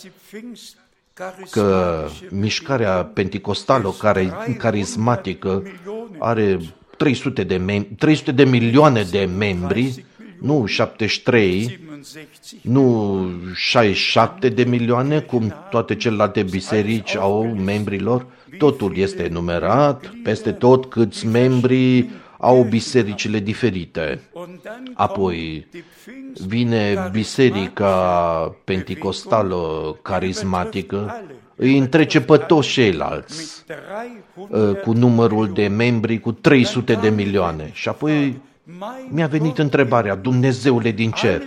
că mișcarea penticostală, care carismatică, are trei sute de, mem- trei sute de milioane de membri, nu șaptezeci și trei, nu șaizeci și șapte de milioane, cum toate celelalte biserici au membrilor, totul este enumerat, peste tot câți membri au bisericile diferite. Apoi vine biserica penticostală carismatică, îi întrece pe toți ceilalți cu numărul de membri cu trei sute de milioane. Și apoi mi-a venit întrebarea, Dumnezeule din cer,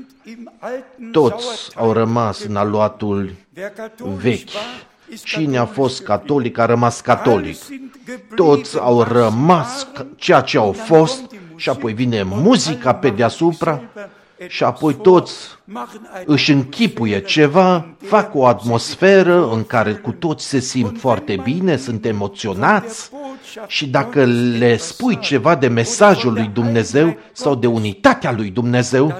toți au rămas în aluatul vechi. Cine a fost catolic a rămas catolic. Toți au rămas ceea ce au fost și apoi vine muzica pe deasupra și apoi toți își închipuie ceva, fac o atmosferă în care cu toți se simt foarte bine, sunt emoționați și dacă le spui ceva de mesajul lui Dumnezeu sau de unitatea lui Dumnezeu,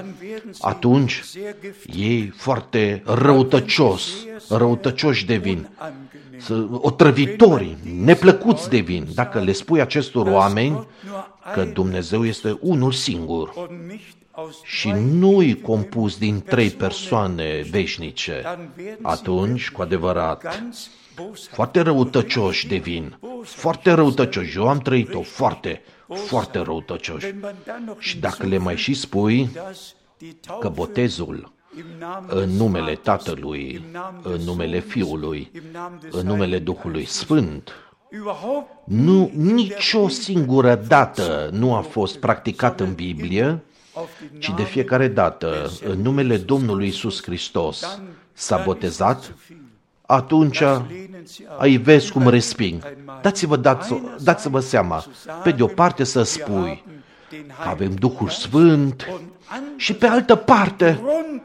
atunci ei foarte răutăcios, răutăcioși devin otrăvitori, neplăcuți de vin, dacă le spui acestor oameni că Dumnezeu este unul singur și nu-i compus din trei persoane veșnice, atunci, cu adevărat, foarte răutăcioși devin, foarte răutăcioși. Eu am trăit-o foarte, foarte răutăcioși. Și dacă le mai și spui că botezul în numele Tatălui, în numele Fiului, în numele Duhului Sfânt, nu, nicio singură dată nu a fost practicat în Biblie, ci de fiecare dată în numele Domnului Iisus Hristos s-a botezat, atunci îi vezi cum resping. Dați-vă, dați, dați-vă seama, pe de o parte să spui că avem Duhul Sfânt și pe altă parte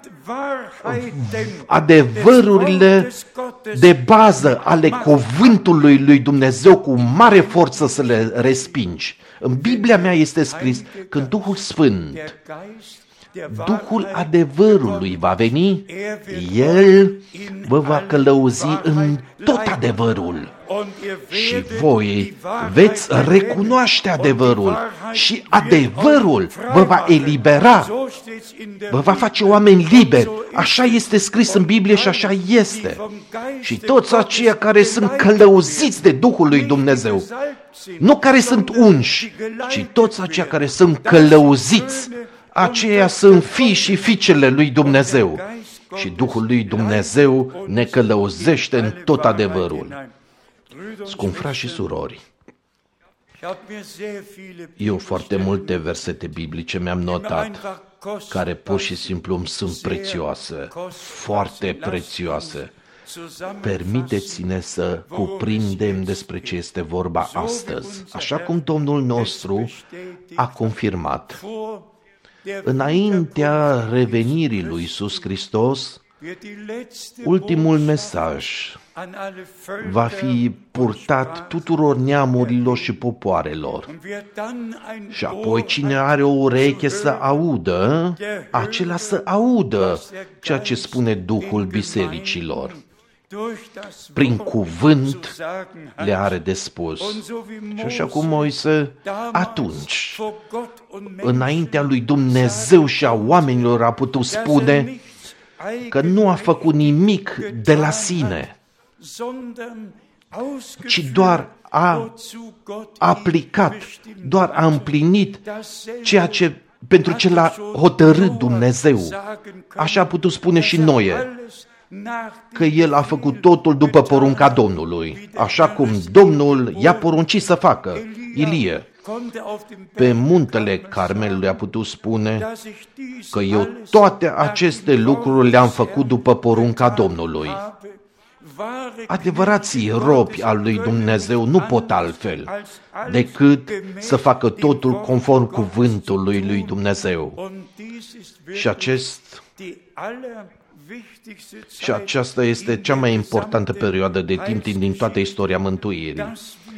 adevărurile de bază ale cuvântului lui Dumnezeu cu mare forță să le respingi. În Biblia mea este scris că Duhul Sfânt, Duhul adevărului va veni, El vă va călăuzi în tot adevărul și voi veți recunoaște adevărul și adevărul vă va elibera, vă va face oameni liberi. Așa este scris în Biblie și așa este. Și toți aceia care sunt călăuziți de Duhul lui Dumnezeu, nu care sunt unși, ci toți aceia care sunt călăuziți, aceia sunt fii și fiicele lui Dumnezeu. Și Duhul lui Dumnezeu ne călăuzește în tot adevărul. Scumpi frați și surori, eu foarte multe versete biblice mi-am notat, care pur și simplu îmi sunt prețioase, foarte prețioase. Permiteți-ne să cuprindem despre ce este vorba astăzi, așa cum Domnul nostru a confirmat. Înaintea revenirii lui Iisus Hristos, ultimul mesaj va fi purtat tuturor neamurilor și popoarelor. Și apoi cine are o ureche să audă, acela să audă ceea ce spune Duhul bisericilor. Prin cuvânt le are de spus. Și așa cum Moise atunci, înaintea lui Dumnezeu și a oamenilor, a putut spune că nu a făcut nimic de la sine, ci doar a aplicat, doar a împlinit ceea ce pentru ce l-a hotărât Dumnezeu. Așa a putut spune și noi, că el a făcut totul după porunca Domnului, așa cum Domnul i-a poruncit să facă. Ilie, pe muntele Carmelului, a putut spune că eu toate aceste lucruri le-am făcut după porunca Domnului. Adevărații robi al lui Dumnezeu nu pot altfel decât să facă totul conform cuvântului lui Dumnezeu. Și acest Și aceasta este cea mai importantă perioadă de timp din toată istoria mântuirii.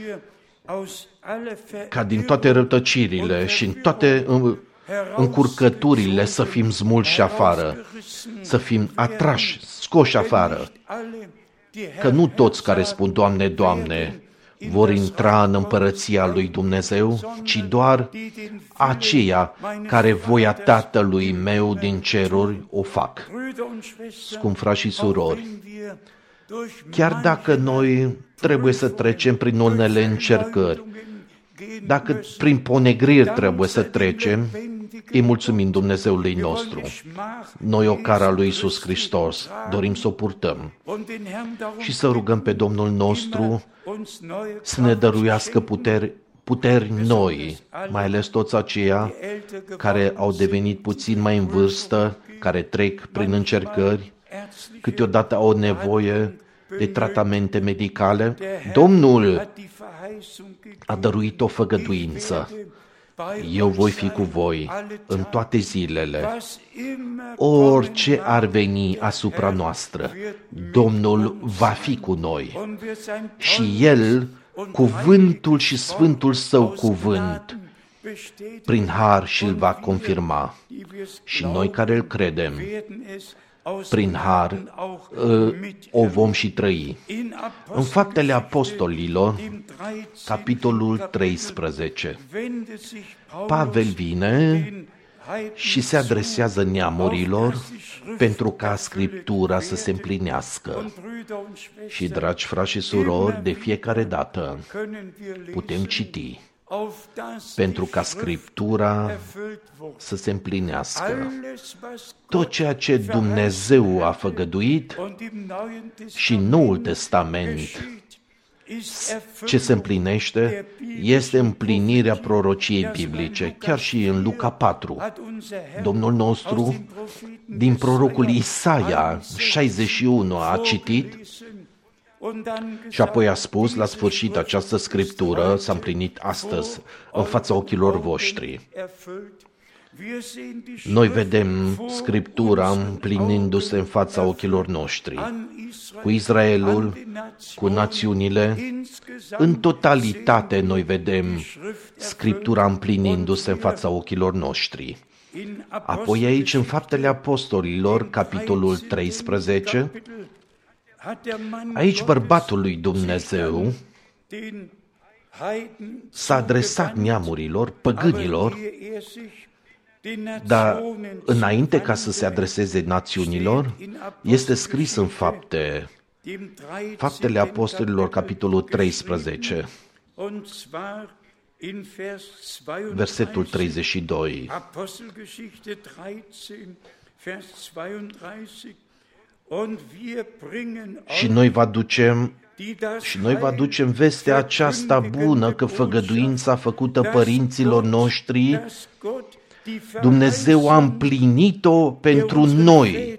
Ca din toate rătăcirile și în toate încurcăturile să fim smulși afară, să fim atrași, scoși afară. Că nu toți care spun Doamne, Doamne, vor intra în împărăția lui Dumnezeu, ci doar aceia care voia Tatălui meu din ceruri o fac. Scumpi frați și surori, chiar dacă noi trebuie să trecem prin unele încercări, dacă prin ponegriri trebuie să trecem, îi mulțumim Dumnezeului nostru. Noi, ocara lui Iisus Hristos, dorim să o purtăm și să rugăm pe Domnul nostru să ne dăruiască puteri, puteri noi, mai ales toți aceia care au devenit puțin mai în vârstă, care trec prin încercări, câteodată au nevoie de tratamente medicale. Domnul a dăruit o făgăduință. Eu voi fi cu voi în toate zilele. Orice ar veni asupra noastră, Domnul va fi cu noi. Și El, cuvântul și sfântul Său cuvânt, prin har și-l va confirma. Și noi care îl credem, prin har o vom și trăi. În Faptele Apostolilor, capitolul treisprezece, Pavel vine și se adresează neamurilor pentru ca Scriptura să se împlinească. Și, dragi frați și surori, de fiecare dată putem citi pentru ca Scriptura să se împlinească. Tot ceea ce Dumnezeu a făgăduit și în Noul Testament ce se împlinește este împlinirea prorociei biblice. Chiar și în Luca patru, Domnul nostru din prorocul Isaia șaizeci și unu a citit și apoi a spus, la sfârșit, această Scriptură s-a împlinit astăzi în fața ochilor voștri. Noi vedem Scriptura împlinindu-se în fața ochilor noștri, cu Israelul, cu națiunile. În totalitate noi vedem Scriptura împlinindu-se în fața ochilor noștri. Apoi aici, în Faptele Apostolilor, capitolul treisprezece, aici bărbatul lui Dumnezeu s-a adresat neamurilor, păgânilor, dar înainte ca să se adreseze națiunilor, este scris în Fapte, Faptele Apostolilor, capitolul treisprezece, versetul treizeci și doi. Și noi vă aducem Și noi vă aducem vestea aceasta bună, că făgăduința făcută părinților noștri, Dumnezeu a împlinit-o pentru noi.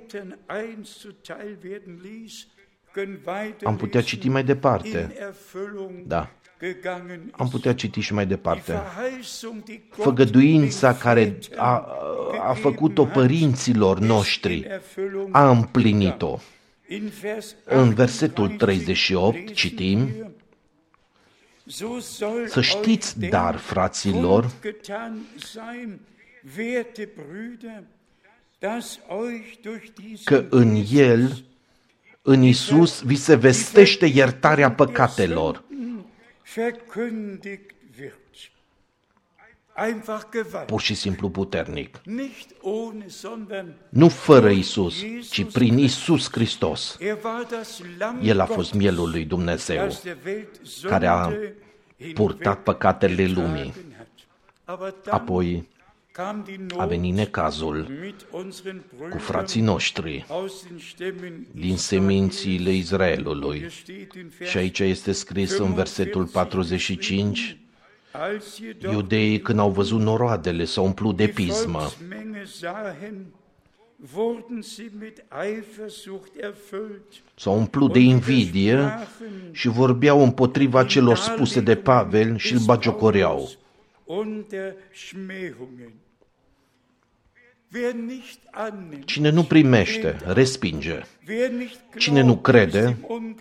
Am putea citi mai departe. Da. Am putea citi și mai departe. Făgăduința care a, a făcut-o părinților noștri, a împlinit-o. În versetul treizeci și opt citim: să știți, dar, fraților, că în El, în Iisus, vi se vestește iertarea păcatelor. Pur și simplu puternic. Nu fără Iisus, ci prin Iisus Hristos. El a fost mielul lui Dumnezeu, care a purtat păcatele lumii. Apoi a venit necazul cu frații noștri din semințiile Israelului. Și aici este scris în versetul patruzeci și cinci: iudeii, când au văzut noroadele, s-au umplut de pismă. S-au umplut de invidie și vorbeau împotriva celor spuse de Pavel și îl bagiocoreau. Cine nu primește, respinge. Cine nu crede,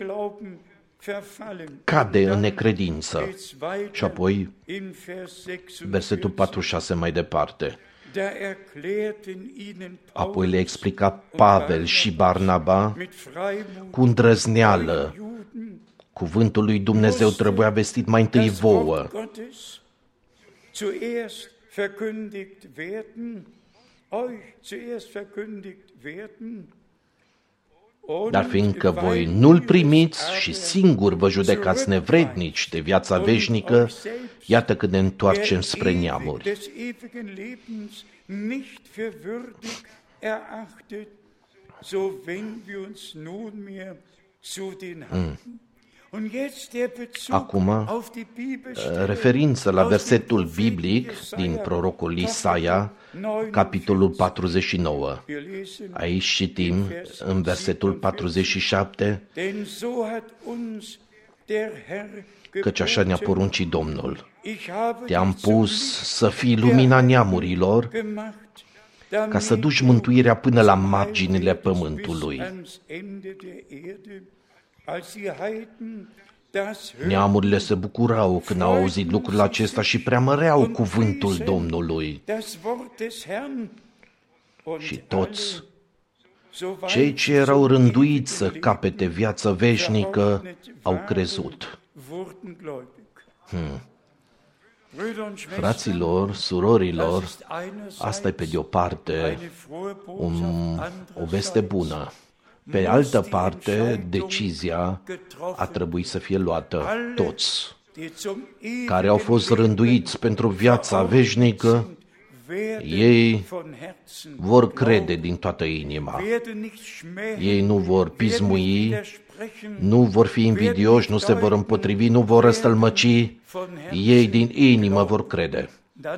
cade în necredință. Și apoi, versetul patruzeci și șase mai departe. Apoi le explica Pavel și Barnaba cu îndrăzneală. Cuvântul lui Dumnezeu trebuia vestit mai întâi vouă. Dar fiindcă voi nu-l primiți și singur vă judecați nevrednici de viața veșnică, iată că ne întoarcem spre neamuri. Mm. Acum, referință la versetul biblic din prorocul Isaia, capitolul patruzeci și nouă. Aici citim în versetul patruzeci și șapte: căci așa ne-a poruncit Domnul, te-am pus să fii lumina neamurilor, ca să duci mântuirea până la marginile pământului. Neamurile se bucurau când au auzit lucrul acesta și preamăreau cuvântul Domnului. Și toți Cei ce erau rânduiți să capete viață veșnică au crezut. Hmm. Fraților, surorilor, asta e pe de o parte un, o veste bună. Pe altă parte, decizia a trebuit să fie luată. Toți care au fost rânduiți pentru viața veșnică, ei vor crede din toată inima. Ei nu vor pismui, nu vor fi invidioși, nu se vor împotrivi, nu vor răstălmăci. Ei din inimă vor crede.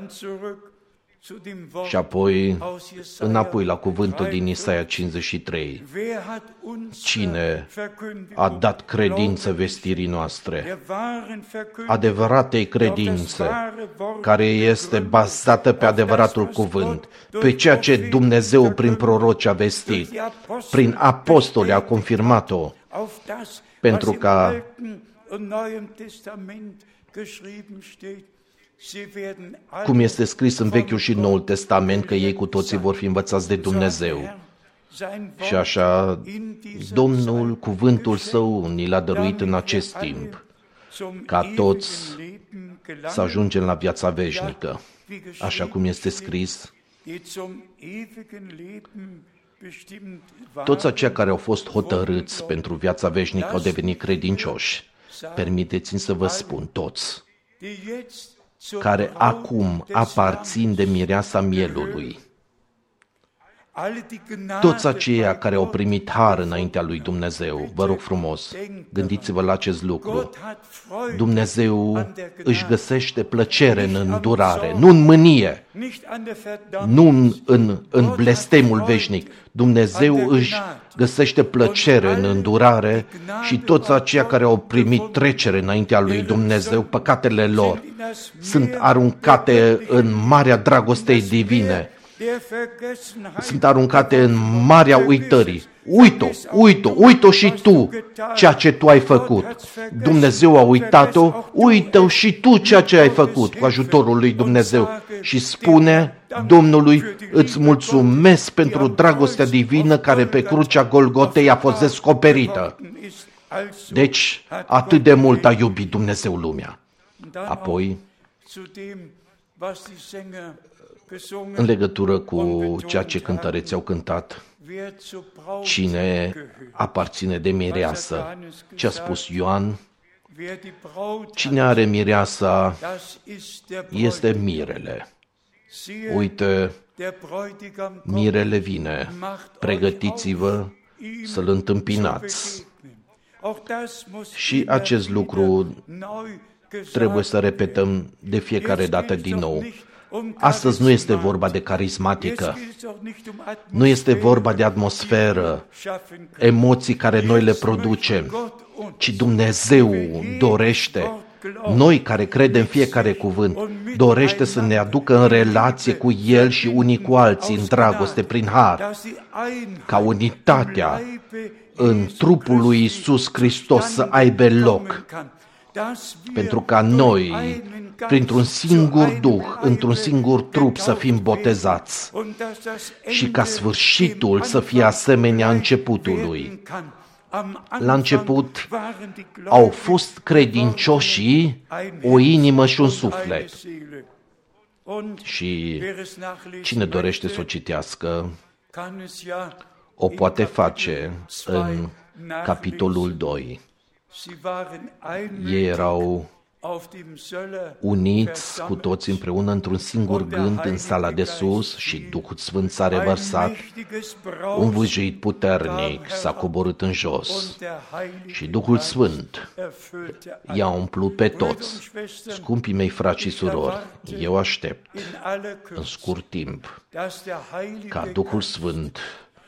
Și apoi, înapoi la cuvântul din Isaia cincizeci și trei. Cine a dat credință vestirii noastre, adevăratei credințe, care este bazată pe adevăratul cuvânt, pe ceea ce Dumnezeu prin proroci a vestit, prin apostoli a confirmat-o, pentru ca cum este scris în Vechiul și Noul Testament, că ei cu toții vor fi învățați de Dumnezeu. Și așa, Domnul, cuvântul Său, ni l-a dăruit în acest timp, ca toți să ajungem la viața veșnică. Așa cum este scris, toți aceia care au fost hotărâți pentru viața veșnică au devenit credincioși. Permiteți-mi să vă spun, toți care acum aparțin de mireasa mielului, toți aceia care au primit har înaintea lui Dumnezeu, vă rog frumos, gândiți-vă la acest lucru. Dumnezeu își găsește plăcere în îndurare, nu în mânie, nu în, în, în blestemul veșnic. Dumnezeu își găsește plăcere în îndurare și toți aceia care au primit trecere înaintea lui Dumnezeu, păcatele lor sunt aruncate în marea dragostei divine. Sunt aruncate în marea uitării. Uit-o, uit-o, uit-o și tu ceea ce tu ai făcut. Dumnezeu a uitat-o, uită și tu ceea ce ai făcut cu ajutorul lui Dumnezeu. Și spune Domnului, îți mulțumesc pentru dragostea divină care pe crucea Golgotei a fost descoperită. Deci, atât de mult a iubit Dumnezeu lumea. Apoi, în legătură cu ceea ce cântăreții au cântat, cine aparține de mireasă, ce a spus Ioan, cine are mireasa este mirele. Uite, mirele vine, pregătiți-vă să-l întâmpinați. Și acest lucru trebuie să repetăm de fiecare dată din nou. Astăzi nu este vorba de carismatică, nu este vorba de atmosferă, emoții care noi le producem, ci Dumnezeu dorește, noi care credem fiecare cuvânt, dorește să ne aducă în relație cu El și unii cu alții, în dragoste, prin har, ca unitatea în trupul lui Iisus Hristos să aibă loc, pentru ca noi, printr-un singur Duh, într-un singur trup să fim botezați și ca sfârșitul să fie asemenea începutului. La început au fost credincioșii o inimă și un suflet. Și cine dorește să o citească, o poate face în capitolul doi. Ei erau uniți cu toți împreună într-un singur gând în sala de sus și Duhul Sfânt s-a revărsat, un vâjuit puternic s-a coborât în jos și Duhul Sfânt i-a umplut pe toți. Scumpii mei frați și surori, eu aștept în scurt timp ca Duhul Sfânt,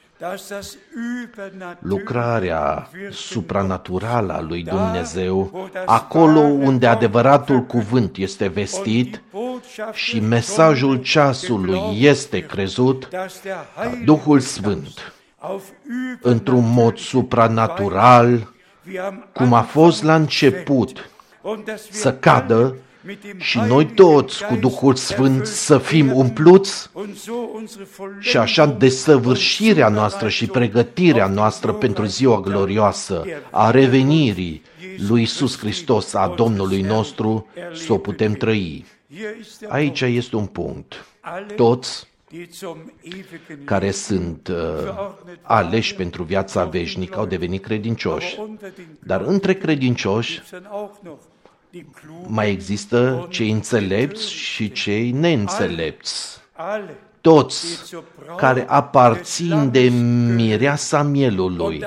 lucrarea supranaturală a lui Dumnezeu, acolo unde adevăratul cuvânt este vestit și mesajul ceasului este crezut, ca Duhul Sfânt, într-un mod supranatural, cum a fost la început, să cadă și noi toți cu Duhul Sfânt să fim umpluți și așa desăvârșirea noastră și pregătirea noastră pentru ziua glorioasă a revenirii lui Iisus Hristos, a Domnului nostru, să o putem trăi. Aici este un punct. Toți care sunt uh, aleși pentru viața veșnică au devenit credincioși. Dar între credincioși mai există cei înțelepți și cei neînțelepți. Toți care aparțin de mireasa mielului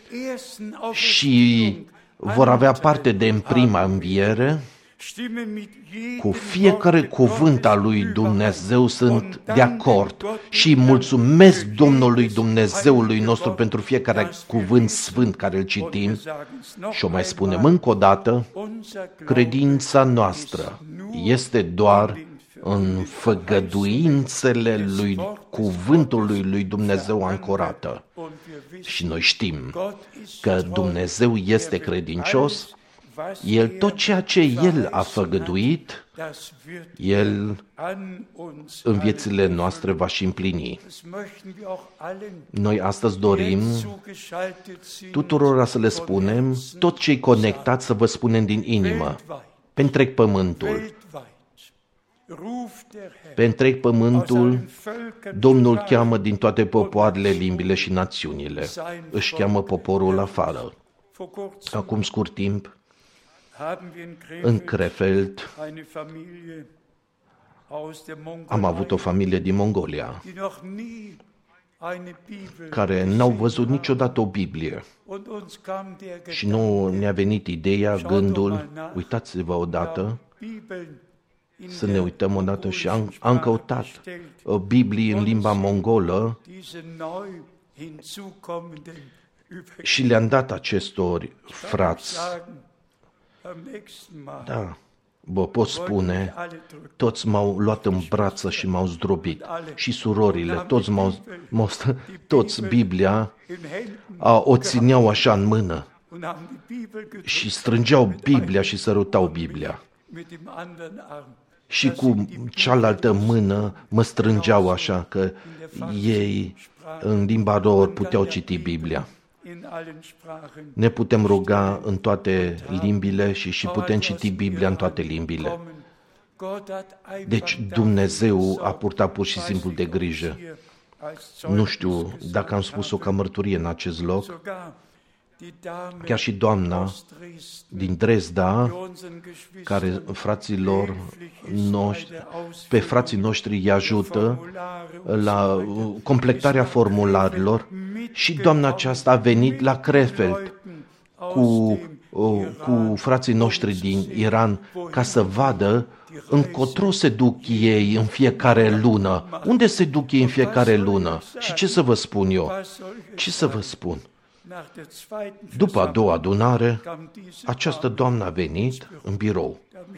și vor avea parte de în prima înviere, cu fiecare cuvânt al lui Dumnezeu sunt de acord și mulțumesc Domnului Dumnezeului nostru pentru fiecare cuvânt sfânt care îl citim și o mai spunem încă o dată, credința noastră este doar în făgăduințele lui cuvântului lui Dumnezeu ancorată. Și noi știm că Dumnezeu este credincios. El, tot ceea ce El a făgăduit, El în viețile noastre va și împlini. Noi astăzi dorim tuturora să le spunem, tot ce-i conectat să vă spunem din inimă, pe întreg pământul. Pe întreg pământul, Domnul cheamă din toate popoarele, limbile și națiunile. Își cheamă poporul afară. Acum scurt timp, în Krefeld am avut o familie din Mongolia care n-au văzut niciodată o Biblie și nu ne-a venit ideea, gândul, uitați-vă odată, să ne uităm odată și am, am căutat o Biblie în limba mongolă și le-am dat acestor frați. Da, vă pot spune, toți m-au luat în brață și m-au zdrobit. Și surorile, toți m-au, m-au toți Biblia a, o țineau așa în mână și strângeau Biblia și sărutau Biblia. Și cu cealaltă mână mă strângeau așa că ei în limba lor puteau citi Biblia. Ne putem ruga în toate limbile și și putem citi Biblia în toate limbile. Deci Dumnezeu a purtat pur și simplu de grijă. Nu știu dacă am spus-o ca mărturie în acest loc, chiar și doamna din Dresda, care fraților noștri, pe frații noștri îi ajută la completarea formularilor și doamna aceasta a venit la Krefeld cu, cu frații noștri din Iran ca să vadă încotro se duc ei în fiecare lună, unde se duc ei în fiecare lună și ce să vă spun eu, ce să vă spun. După a doua adunare, această doamnă a venit în birou.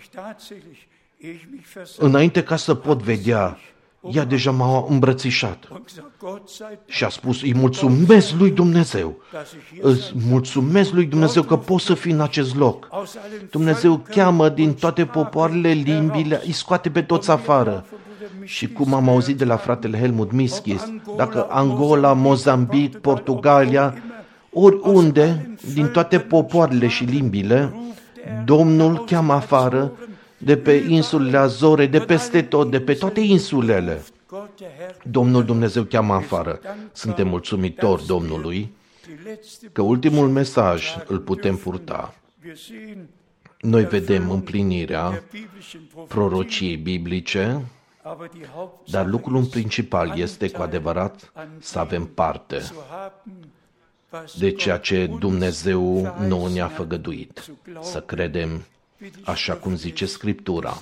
Înainte ca să pot vedea, ea deja m-a îmbrățișat și a spus, îi mulțumesc lui Dumnezeu, îți mulțumesc lui Dumnezeu că pot să fii în acest loc. Dumnezeu cheamă din toate popoarele, limbile, îi scoate pe toți afară. Și cum am auzit de la fratele Helmut Mischis, dacă Angola, Mozambic, Portugalia, oriunde, din toate popoarele și limbile, Domnul cheamă afară de pe insulele Azore, de peste tot, de pe toate insulele. Domnul Dumnezeu cheamă afară. Suntem mulțumitori Domnului că ultimul mesaj îl putem purta. Noi vedem împlinirea prorociei biblice, dar lucrul principal este cu adevărat să avem parte de ceea ce Dumnezeu nu ne-a făgăduit, să credem așa cum zice Scriptura.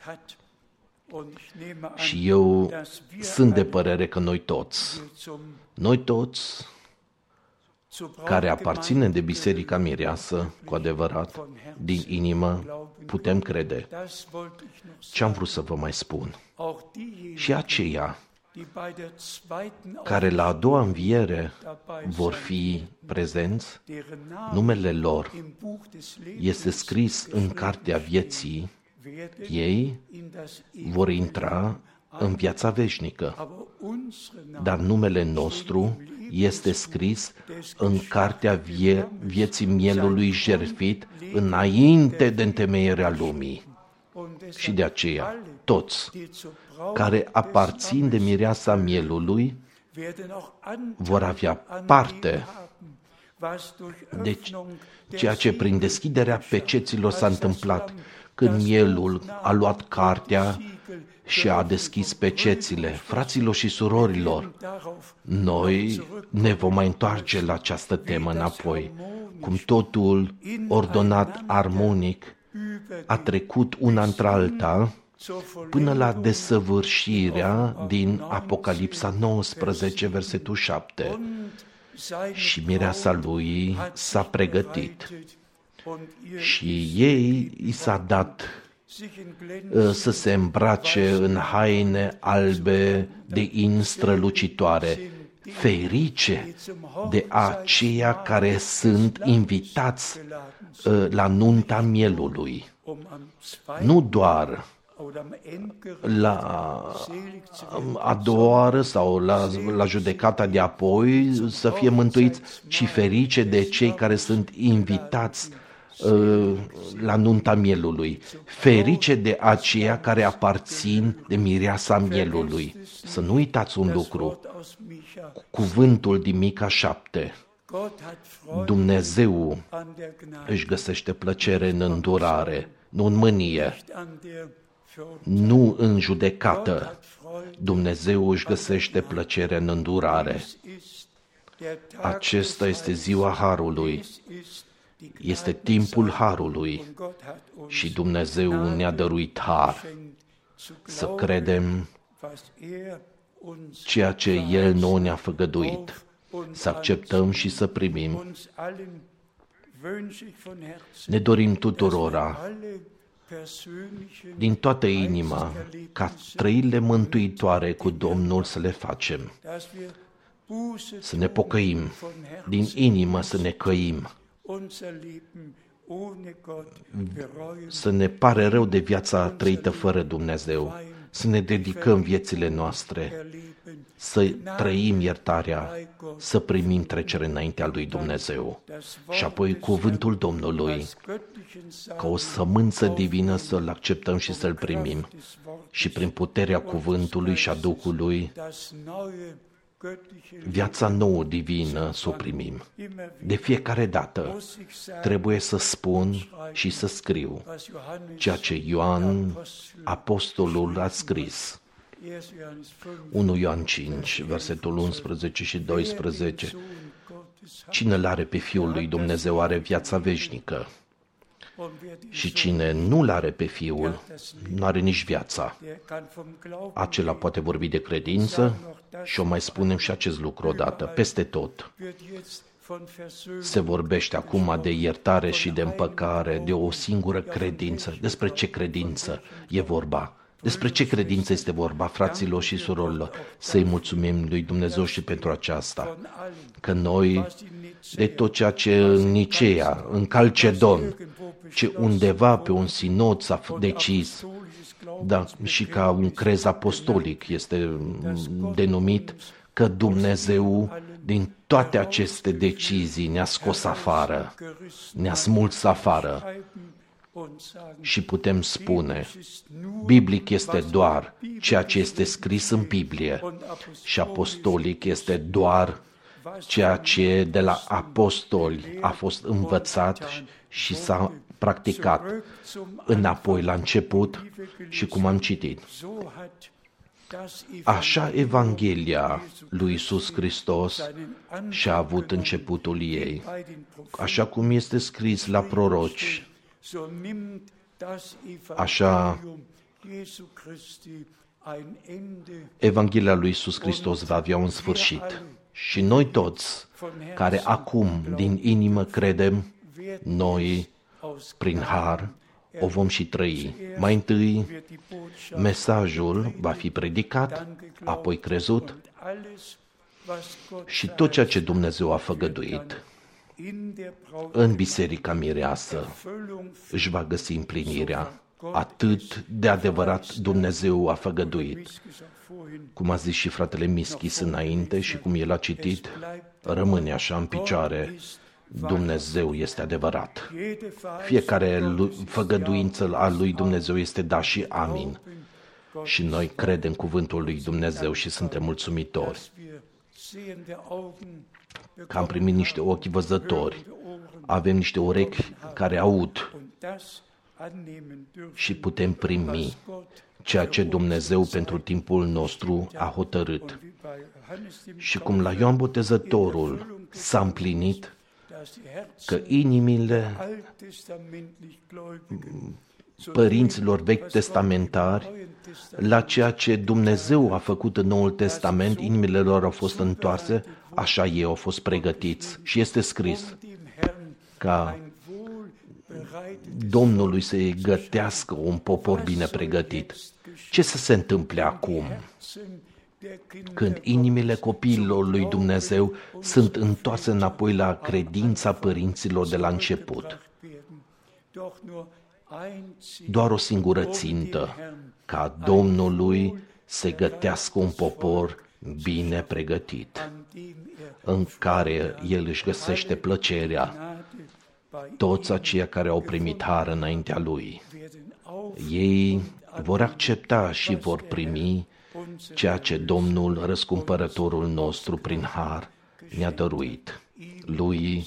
Și eu sunt de părere că noi toți, noi toți care aparținem de Biserica Mireasă, cu adevărat, din inimă, putem crede. Ce am vrut să vă mai spun? Și aceia care la a doua înviere vor fi prezenți, numele lor este scris în cartea vieții Ei vor intra în viața veșnică, dar numele nostru este scris în cartea vie- vieții mielului jertfit înainte de întemeierea lumii. Și de aceea, toți care aparțin de mireasa mielului vor avea parte de ceea ce prin deschiderea peceților s-a întâmplat, când mielul a luat cartea și a deschis pecețile. Fraților și surorilor, noi ne vom mai întoarce la această temă înapoi, cum totul ordonat armonic a trecut una între alta până la desăvârșirea din Apocalipsa nouăsprezece, versetul șapte. Și mireasa lui s-a pregătit și ei i s-a dat să se îmbrace în haine albe de in strălucitoare, ferice de aceia care sunt invitați la nunta mielului. Nu doar la a doua oară sau la, la judecata de apoi să fie mântuiți, ci ferice de cei care sunt invitați uh, la nunta mielului, ferice de aceia care aparțin de mireasa mielului. Să nu uitați un lucru, cuvântul din Mica șapte. Dumnezeu își găsește plăcere în îndurare, nu în mânie, nu în judecată. Dumnezeu își găsește plăcere în îndurare. Acesta este ziua Harului, este timpul Harului și Dumnezeu ne-a dăruit har să credem ceea ce El nouă ne-a făgăduit, să acceptăm și să primim. Ne dorim tuturora, din toată inima, ca trăirile mântuitoare cu Domnul să le facem, să ne pocăim, din inimă să ne căim, să ne pare rău de viața trăită fără Dumnezeu, să ne dedicăm viețile noastre, să trăim iertarea, să primim trecere înaintea lui Dumnezeu. Și apoi cuvântul Domnului, ca o sămânță divină să-l acceptăm și să-l primim. Și prin puterea cuvântului și a Duhului, viața nouă divină să o primim. De fiecare dată trebuie să spun și să scriu ceea ce Ioan, apostolul, a scris. unu Ioan cinci, versetul unsprezece și doisprezece. Cine l-are pe Fiul lui Dumnezeu are viața veșnică. Și cine nu l-are pe Fiul, nu are nici viața. Acela poate vorbi de credință și o mai spunem și acest lucru odată, peste tot. Se vorbește acum de iertare și de împăcare, de o singură credință. Despre ce credință e vorba? Despre ce credință este vorba, fraților și surorilor? Să-i mulțumim lui Dumnezeu și pentru aceasta, că noi, de tot ceea ce în Nicea, în Calcedon, ce undeva pe un sinod s-a decis, da, și ca un crez apostolic este denumit, că Dumnezeu din toate aceste decizii ne-a scos afară, ne-a smuls afară. Și putem spune, biblic este doar ceea ce este scris în Biblie și apostolic este doar ceea ce de la apostoli a fost învățat și s-a practicat înapoi la început și cum am citit. Așa Evanghelia lui Iisus Hristos și-a avut începutul ei, așa cum este scris la proroci. Așa, Evanghelia lui Iisus Hristos va avea un sfârșit. Și noi toți, care acum din inimă credem, noi, prin har, o vom și trăi. Mai întâi, mesajul va fi predicat, apoi crezut și tot ceea ce Dumnezeu a făgăduit în Biserica Mireasă își va găsi împlinirea. atât de adevărat Dumnezeu a făgăduit. Cum a zis și fratele Mischis înainte și cum el a citit, rămâne așa în picioare, Dumnezeu este adevărat. Fiecare făgăduință a lui Dumnezeu este da și amin. Și noi credem cuvântul lui Dumnezeu și suntem mulțumitori că am primit niște ochi văzători, avem niște urechi care aud și putem primi ceea ce Dumnezeu pentru timpul nostru a hotărât. Și cum la Ioan Botezătorul s-a împlinit că inimile părinților vechi testamentari, la ceea ce Dumnezeu a făcut în Noul Testament, inimile lor au fost întoarse, așa ei au fost pregătiți. Și este scris ca Domnului să-i gătească un popor bine pregătit. Ce să se întâmple acum? Când inimile copiilor lui Dumnezeu sunt întoarse înapoi la credința părinților de la început. Doar o singură țintă, ca Domnului să gătească un popor bine pregătit, în care El își găsește plăcerea. Toți aceia care au primit har înaintea Lui, ei vor accepta și vor primi ceea ce Domnul, răscumpărătorul nostru, prin har, ne-a dăruit. Lui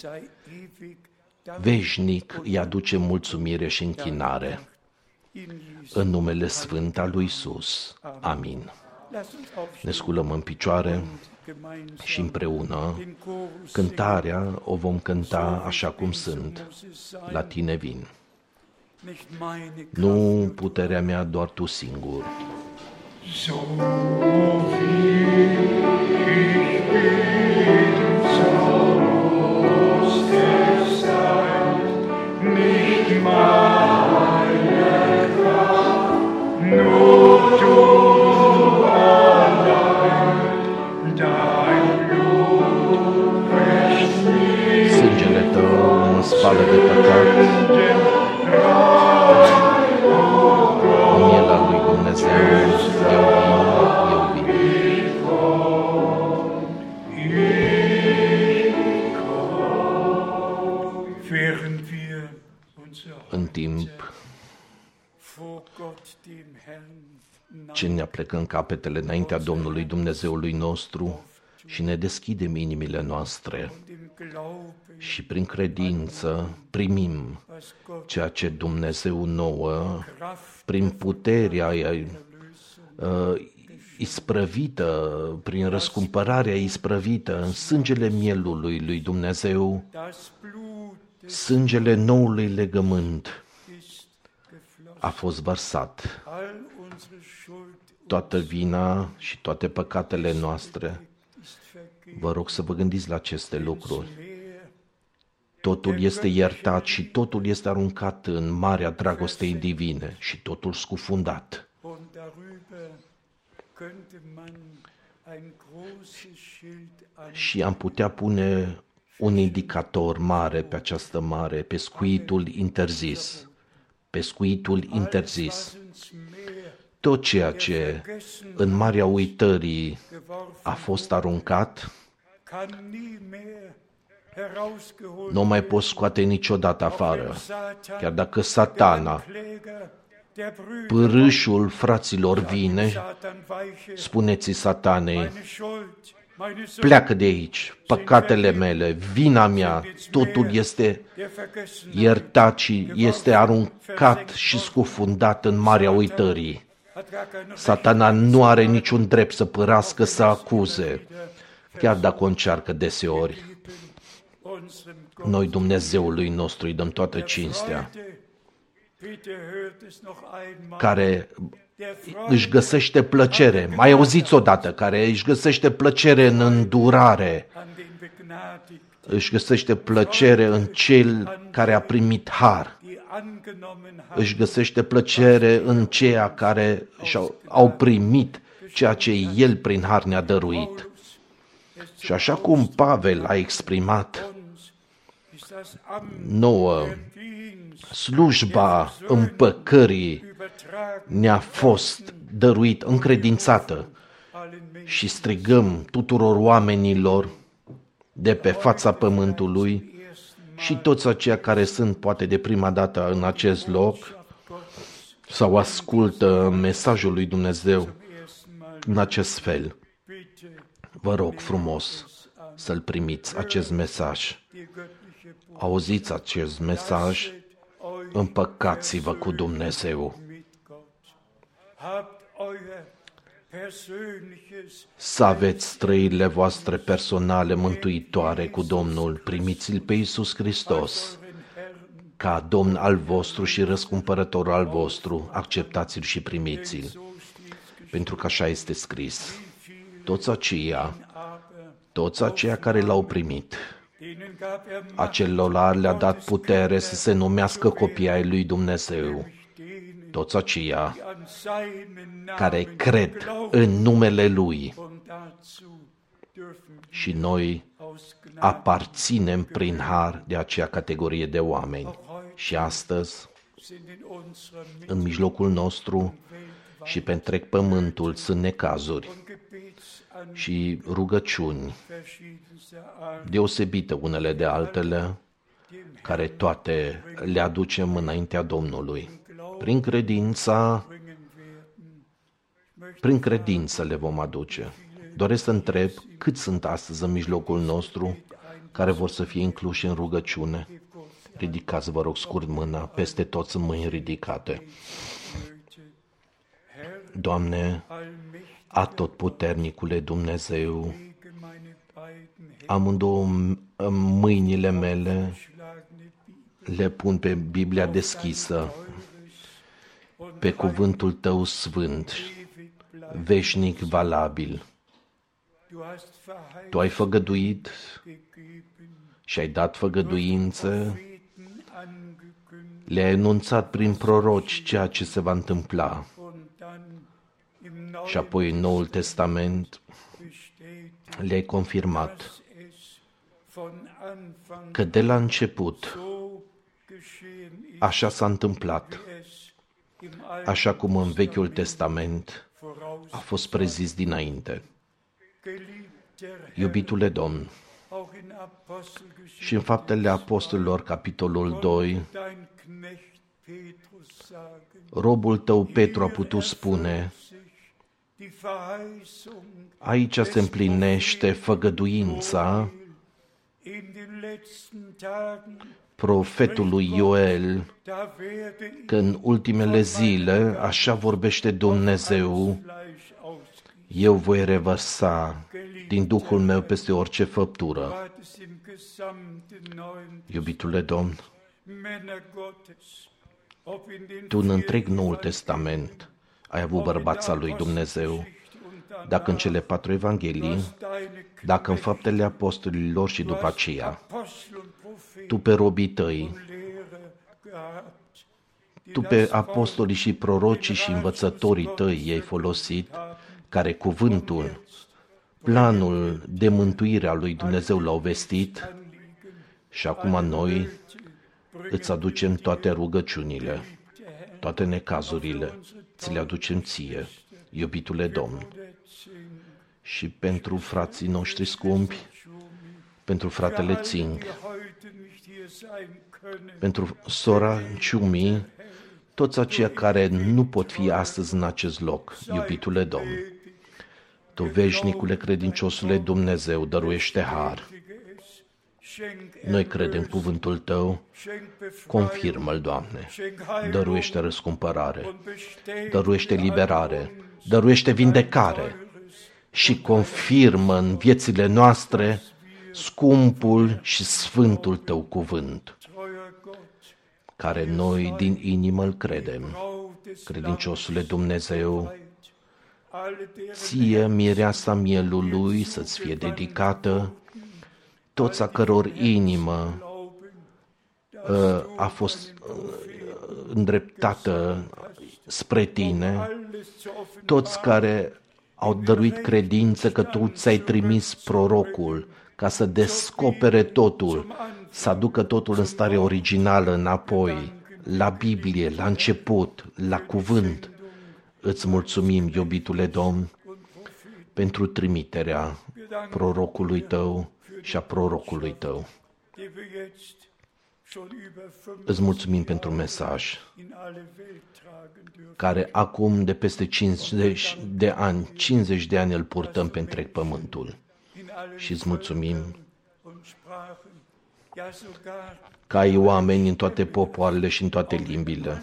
veșnic îi aduce mulțumire și închinare. În numele Sfânt al lui Iisus. Amin. Ne sculăm în picioare și împreună cântarea o vom cânta așa cum sunt. La tine vin. Nu puterea mea, doar tu singur. So viel ich bin, so muss es sein, nicht meine Kraft, nur du allein, dein Blut wäscht mich. Sângele tău mă spală de păcat. În el al lui Dumnezeu, eu vin, eu vin. În timp ce ne aplecăm capetele înaintea Domnului Dumnezeului nostru și ne deschidem inimile noastre și prin credință primim ceea ce Dumnezeu nouă, prin puterea uh, isprăvită, prin răscumpărarea isprăvită în sângele mielului lui Dumnezeu, sângele noului legământ a fost vărsat. Toată vina și toate păcatele noastre, vă rog să vă gândiți la aceste lucruri. Totul este iertat și totul este aruncat în marea dragostei divine și totul scufundat. Și am putea pune un indicator mare pe această mare, pescuitul interzis. Pescuitul interzis. Tot ceea ce în marea uitării a fost aruncat, nu mai poți scoate niciodată afară. Chiar dacă Satana, pârâșul fraților, vine, spuneți Satanei, pleacă de aici, păcatele mele, vina mea, totul este iertat și este aruncat și scufundat în marea uitării. Satana nu are niciun drept să părască, să acuze, chiar dacă o încearcă deseori. Noi Dumnezeului nostru îi dăm toată cinstea, care își găsește plăcere, mai auziți odată, care își găsește plăcere în îndurare, își găsește plăcere în cel care a primit har, își găsește plăcere în ceia care au primit ceea ce El prin har ne-a dăruit. Și așa cum Pavel a exprimat, nouă slujba împăcării ne-a fost dăruit, încredințată și strigăm tuturor oamenilor de pe fața pământului și toți aceia care sunt poate de prima dată în acest loc sau ascultă mesajul lui Dumnezeu în acest fel. Vă rog frumos să-l primiți, acest mesaj. Auziți acest mesaj, împăcați-vă cu Dumnezeu. Să aveți trăirile voastre personale mântuitoare cu Domnul. Primiți-l pe Iisus Hristos ca Domn al vostru și răscumpărător al vostru. Acceptați-l și primiți-l. Pentru că așa este scris. Toți aceia, toți aceia care l-au primit, acelora le-a dat putere să se numească copii ai lui Dumnezeu. Toți aceia care cred în numele Lui. Și noi aparținem prin har de acea categorie de oameni. Și astăzi, în mijlocul nostru și pe întreg pământul, sunt necazuri și rugăciuni deosebite unele de altele, care toate le aducem înaintea Domnului. Prin credința, prin credință le vom aduce. Doresc să întreb cât sunt astăzi în mijlocul nostru care vor să fie incluși în rugăciune. Ridicați, vă rog, scurt mâna, peste toți sunt mâini ridicate. Doamne, atotputernicule Dumnezeu, amândouă mâinile mele le pun pe Biblia deschisă, pe cuvântul Tău sfânt, veșnic valabil. Tu ai făgăduit și ai dat făgăduință, le-ai enunțat prin proroci ceea ce se va întâmpla. Și apoi în Noul Testament le-ai confirmat că de la început așa s-a întâmplat, așa cum în Vechiul Testament a fost prezis dinainte. Iubitule Domn, și în Faptele Apostolilor, capitolul doi, robul Tău Petru a putut spune: aici se împlinește făgăduința profetului Ioel, că în ultimele zile, așa vorbește Dumnezeu, eu voi revărsa din Duhul meu peste orice făptură. Iubitule Domn, Tu în întreg Noul Testament ai avut bărbața lui Dumnezeu, dacă în cele patru evanghelii, dacă în Faptele Apostolilor și după aceea, Tu pe robii Tăi, Tu pe apostolii și prorocii și învățătorii Tăi i-ai folosit, care cuvântul, planul de mântuire al lui Dumnezeu l-au vestit, și acum noi îți aducem toate rugăciunile, toate necazurile, ți le aducem Ție, iubitule Domn. Și pentru frații noștri scumpi, pentru fratele Țing, pentru sora Ciumi, toți aceia care nu pot fi astăzi în acest loc, iubitule Domn. Tu, veșnicule credinciosule Dumnezeu, dăruiește har. Noi credem cuvântul Tău, confirmă-l, Doamne, dăruiește răscumpărare, dăruiește liberare, dăruiește vindecare și confirmă în viețile noastre scumpul și sfântul Tău cuvânt, care noi din inimă îl credem. Credinciosule Dumnezeu, Ție, mireasa mielului, să-ți fie dedicată, toți a căror inimă a fost îndreptată spre Tine, toți care au dăruit credință că Tu ți-ai trimis prorocul ca să descopere totul, să aducă totul în stare originală înapoi, la Biblie, la început, la cuvânt. Îți mulțumim, iubitule Domn, pentru trimiterea prorocului tău și a prorocului tău. Îți mulțumim pentru mesaj care acum de peste cincizeci de ani, cincizeci de ani îl purtăm pe întreg pământul. Și îți mulțumim că ai oameni în toate popoarele și în toate limbile.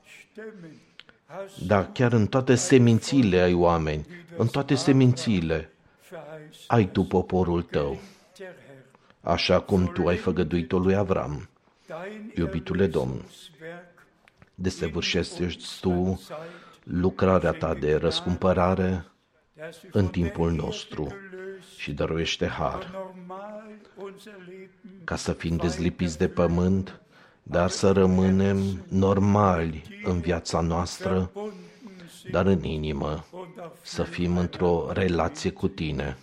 Dar chiar în toate semințiile ai oameni, în toate semințiile ai tu poporul tău, așa cum tu ai făgăduit-o lui Avram. Iubitule Domn, desăvârșești tu lucrarea ta de răscumpărare în timpul nostru și dăruiește har, ca să fim dezlipiți de pământ, dar să rămânem normali în viața noastră, dar în inimă să fim într-o relație cu tine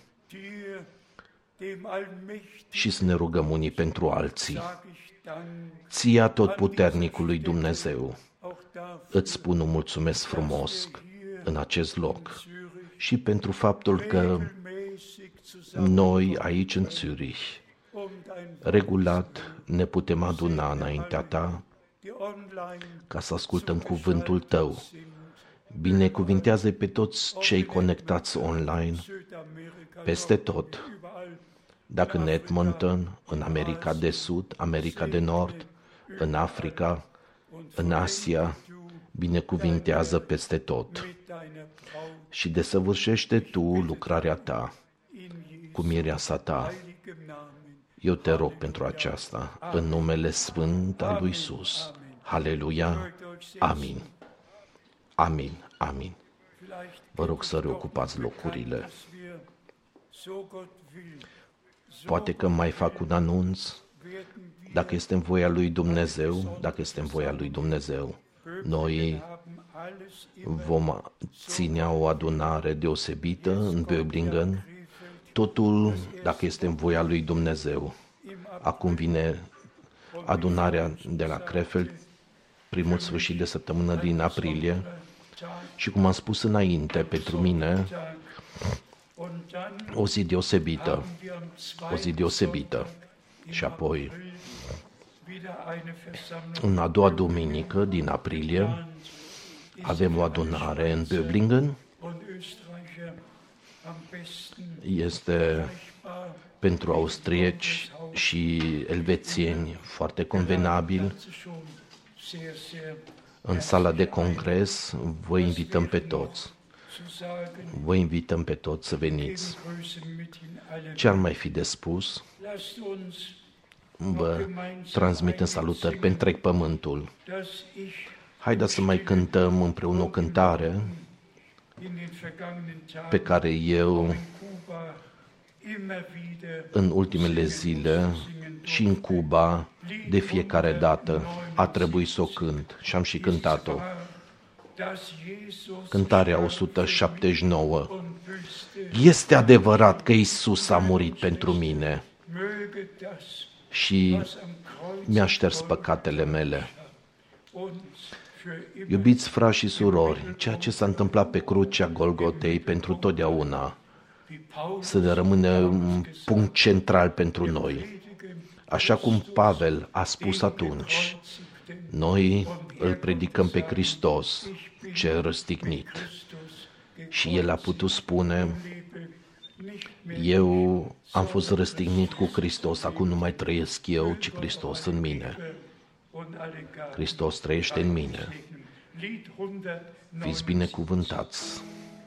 și să ne rugăm unii pentru alții. Ție Atotputernicului Dumnezeu, îți spun un mulțumesc frumos în acest loc și pentru faptul că noi aici în Zürich regulat ne putem aduna înaintea ta ca să ascultăm cuvântul tău. Binecuvintează pe toți cei conectați online peste tot, dacă în Edmonton, în America de Sud, America de Nord, în Africa, în Asia, binecuvintează peste tot și desăvârșește tu lucrarea ta cu mireasa ta. Eu te rog pentru aceasta, în numele sfânt al lui Iisus. Haleluia! Amin! Amin! Amin! Vă rog să reocupați locurile. Poate că mai fac un anunț, dacă este în voia lui Dumnezeu, dacă este în voia lui Dumnezeu, noi vom ține o adunare deosebită în Böblingen, totul dacă este în voia lui Dumnezeu. Acum vine adunarea de la Krefeld, primul sfârșit de săptămână din aprilie și cum am spus înainte, pentru mine, o zi deosebită, o zi deosebită. Și apoi, în a doua duminică din aprilie, avem o adunare în Böblingen. Este pentru austrieci și elvețieni foarte convenabil. În sala de congres vă invităm pe toți. Vă invităm pe toți să veniți. Ce ar mai fi de spus? Vă transmitem salutări pe întreg pământul. Haideți să mai cântăm împreună o cântare pe care eu în ultimele zile și în Cuba de fiecare dată a trebuit să o cânt și am și cântat-o. Cântarea o sută șaptezeci și nouă. Este adevărat că Iisus a murit pentru mine și mi-a șters păcatele mele. Iubiți frați și surori, ceea ce s-a întâmplat pe crucea Golgotei pentru totdeauna să rămână un punct central pentru noi. Așa cum Pavel a spus atunci, noi îl predicăm pe Hristos, cel răstignit. Și el a putut spune, eu am fost răstignit cu Hristos, acum nu mai trăiesc eu, ci Hristos în mine. Hristos trăiește în mine. Fiți binecuvântați.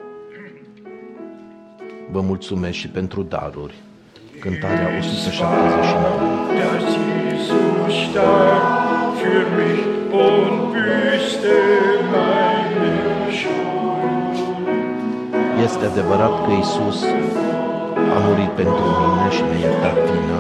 Vă mulțumesc și pentru daruri. Cântarea o sută șaptezeci și nouă. Este adevărat că Iisus a murit pentru mine și mi-a iertat vina,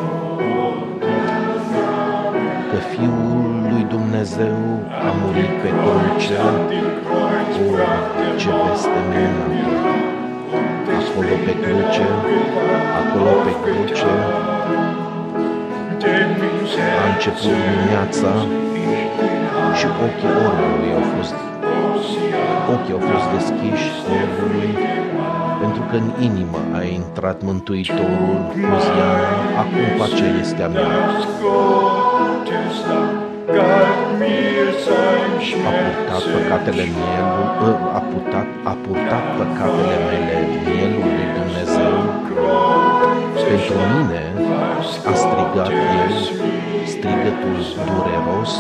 că Fiul lui Dumnezeu a murit pe cruce, o, ce veste minunată! Acolo pe cruce, acolo pe cruce, A început dimineața și ochii orbului au fost, ochii au fost deschiși orbului, pentru că în inimă a intrat Mântuitorul, Oziana, acum pacea este a mea. A purtat păcatele mielul, a purtat, a purtat păcatele mele mielul lui Dumnezeu. Pentru mine a strigat El strigătul dureros.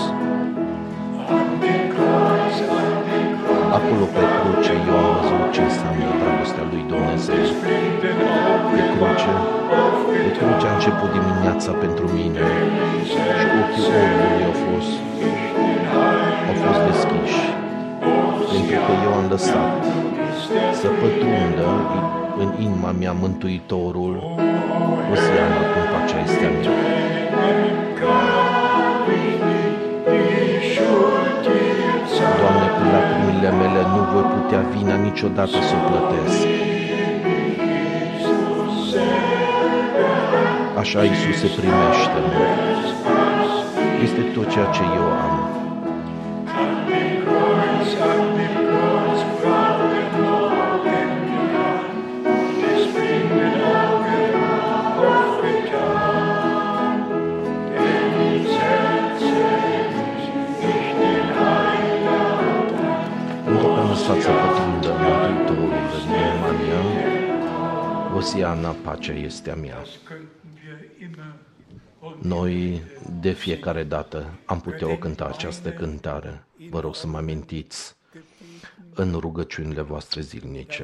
Acolo pe cruce eu am văzut ce înseamnă dragostea lui Dumnezeu. Pe cruce, pe cruce a început dimineața pentru mine și ochii omului au fost, au fost deschiși. Pentru că eu am lăsat să pătrundă în inima mea Mântuitorul, Oziana, acum pacea este a mea. Doamne, cu lacrimile mele nu voi putea vina niciodată să o plătesc. Așa, Iisuse, primește-mă. Este tot ceea ce eu am. Lăsați să pătrundă Mântuitorul în inima mea, Oziana, pacea este a mea. Noi, de fiecare dată, am putea o cânta această cântare. Vă rog să mă amintiți în rugăciunile voastre zilnice,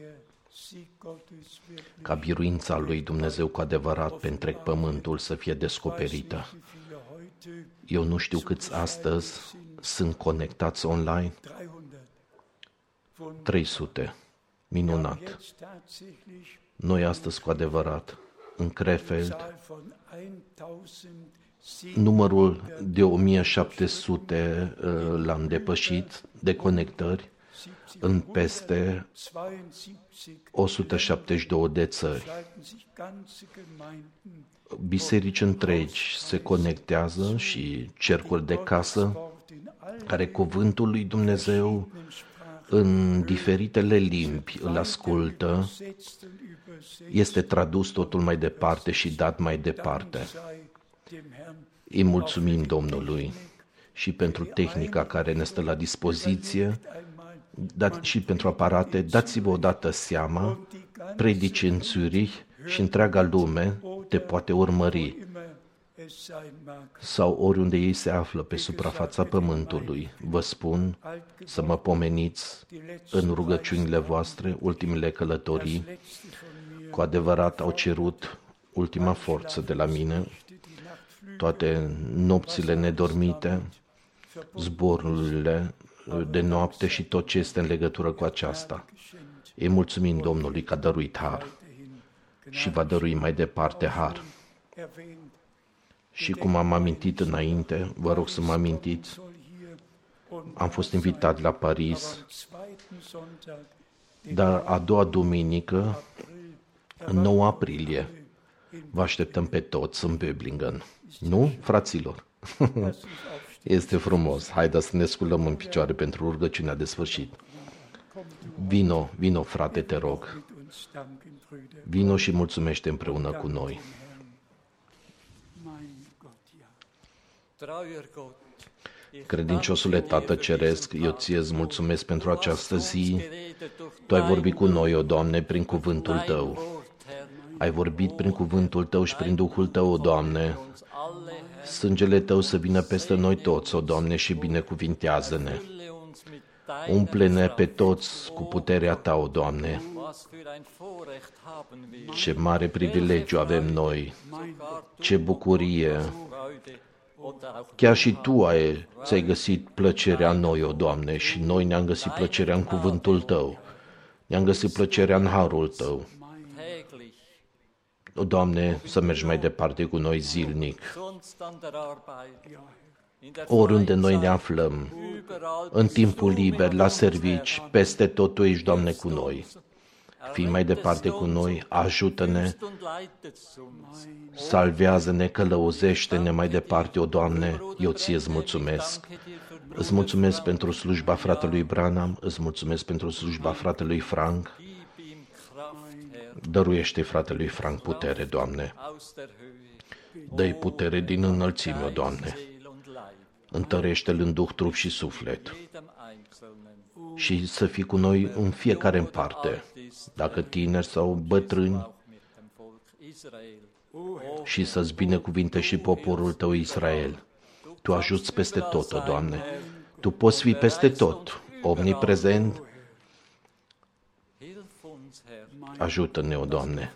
ca biruința lui Dumnezeu cu adevărat pe întreg pământul să fie descoperită. Eu nu știu câți astăzi sunt conectați online. trei sute. Minunat. Noi astăzi, cu adevărat, în Krefeld, numărul de o mie șapte sute l-am depășit de conectări în peste o sută șaptezeci și două de țări. Biserici întregi se conectează și cercuri de casă care cuvântul lui Dumnezeu în diferitele limbi îl ascultă, este tradus totul mai departe și dat mai departe. Îi mulțumim Domnului și pentru tehnica care ne stă la dispoziție, dar și pentru aparate. Dați-vă odată seama, predici în Zurich și întreaga lume te poate urmări, sau oriunde ei se află pe suprafața pământului. Vă spun să mă pomeniți în rugăciunile voastre. Ultimele călătorii cu adevărat au cerut ultima forță de la mine. Toate nopțile nedormite, zborurile de noapte și tot ce este în legătură cu aceasta. Îi mulțumim Domnului că a dăruit har și va dărui mai departe har. Și cum am amintit înainte, vă rog să mă amintiți, am fost invitat la Paris, dar a doua duminică, în nouă aprilie, vă așteptăm pe toți în Böblingen. Nu, fraților? Este frumos. Haideți să ne sculăm în picioare pentru rugăciunea de sfârșit. Vino, vino, frate, te rog. Vino și mulțumește împreună cu noi. Credinciosule Tată Ceresc, eu ție îți mulțumesc pentru această zi. Tu ai vorbit cu noi, o Doamne, prin cuvântul Tău. Ai vorbit prin cuvântul Tău și prin Duhul Tău, o Doamne. Sângele Tău să vină peste noi toți, o Doamne, și binecuvintează-ne. Umple-ne pe toți cu puterea Ta, o Doamne. Ce mare privilegiu avem noi, ce bucurie. Chiar și Tu ai, ți-ai găsit plăcerea în noi, o Doamne, și noi ne-am găsit plăcerea în cuvântul Tău. Ne-am găsit plăcerea în harul Tău. O, Doamne, să mergi mai departe cu noi zilnic. Oriunde noi ne aflăm, în timpul liber, la servici, peste tot Tu ești, Doamne, cu noi. Fii mai departe cu noi, ajută-ne, salvează-ne, călăuzește-ne mai departe, o Doamne, eu ție îți mulțumesc. Îți mulțumesc pentru slujba fratelui Branham, îți mulțumesc pentru slujba fratelui Frank. Dăruiește fratelui Frank putere, Doamne. Dă-i putere din înălțime, o Doamne. Întărește-l în duh, trup și suflet. Și să fii cu noi în fiecare în parte, dacă tineri sau bătrâni, și să-ți binecuvinte și poporul tău Israel. Tu ajuți peste tot, o Doamne. Tu poți fi peste tot, omniprezent. Ajută-ne, o Doamne,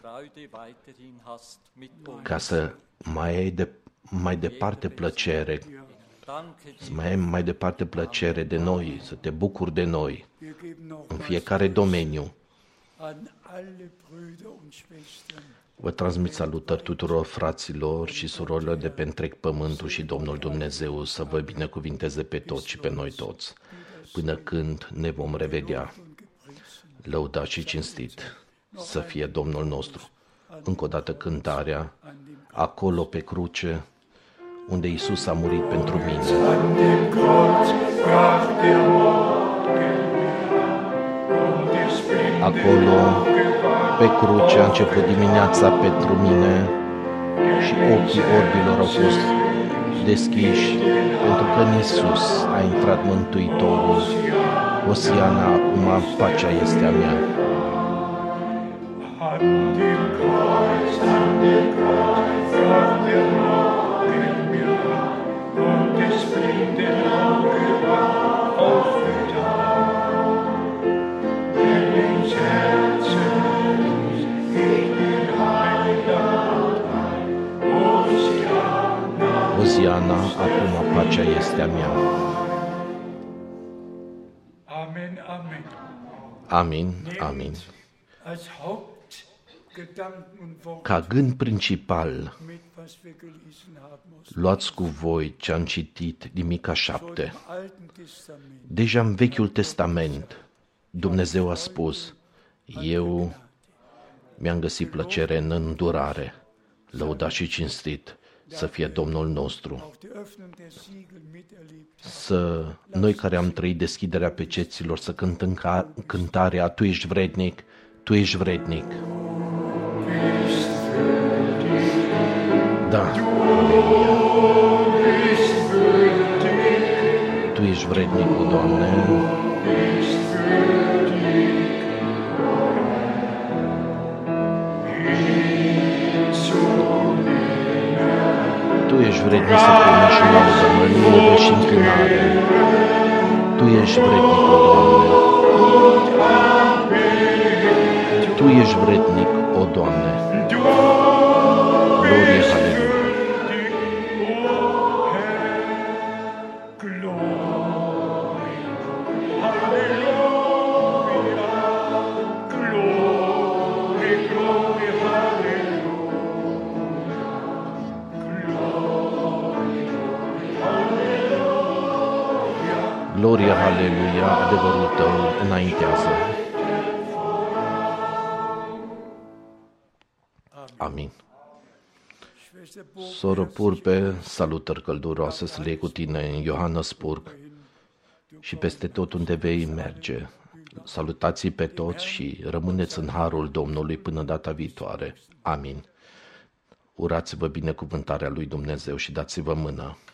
ca să mai ai de, mai departe plăcere, să mai ai mai departe plăcere de noi, să te bucuri de noi în fiecare domeniu. Vă transmit salutări tuturor fraților și surorilor de pe întreg pământul și Domnul Dumnezeu să vă binecuvinteze pe toți și pe noi toți, până când ne vom revedea. Lăudat și cinstit să fie Domnul nostru. Încă o dată cântarea, acolo pe cruce, unde Iisus a murit pentru mine. Acolo, pe cruce, a început dimineața pentru mine și ochii orbilor au fost deschiși, pentru că în Iisus a intrat Mântuitorul. Osiana, acum pacea este a mea. Osiana, acum pacea este a mea. Amin, amin. Ca gând principal, luați cu voi ce am citit din Mica șapte. Deja în Vechiul Testament, Dumnezeu a spus, eu mi-am găsit plăcere în îndurare, lăudat și cinstit să fie Domnul nostru. Să noi care am trăit deschiderea peceților, să cântăm ca cântarea, Tu ești vrednic, Tu ești vrednic. Da, aleluia. Tu ești vrednic, o Doamne. Tu ești vrednic să primești laudă, mărinire și închinare. Tu ești vrednic, o Doamne. Tu ești vrednic, o Doamne. Glorie, aleluia. Gloria, aleluia, adevărul tău înaintează. Amin. Soră Purpe, salutări călduroase să le iei cu tine în Johannesburg și peste tot unde vei merge. Salutați pe toți și rămâneți în harul Domnului până data viitoare. Amin. Urați-vă binecuvântarea lui Dumnezeu și dați-vă mână.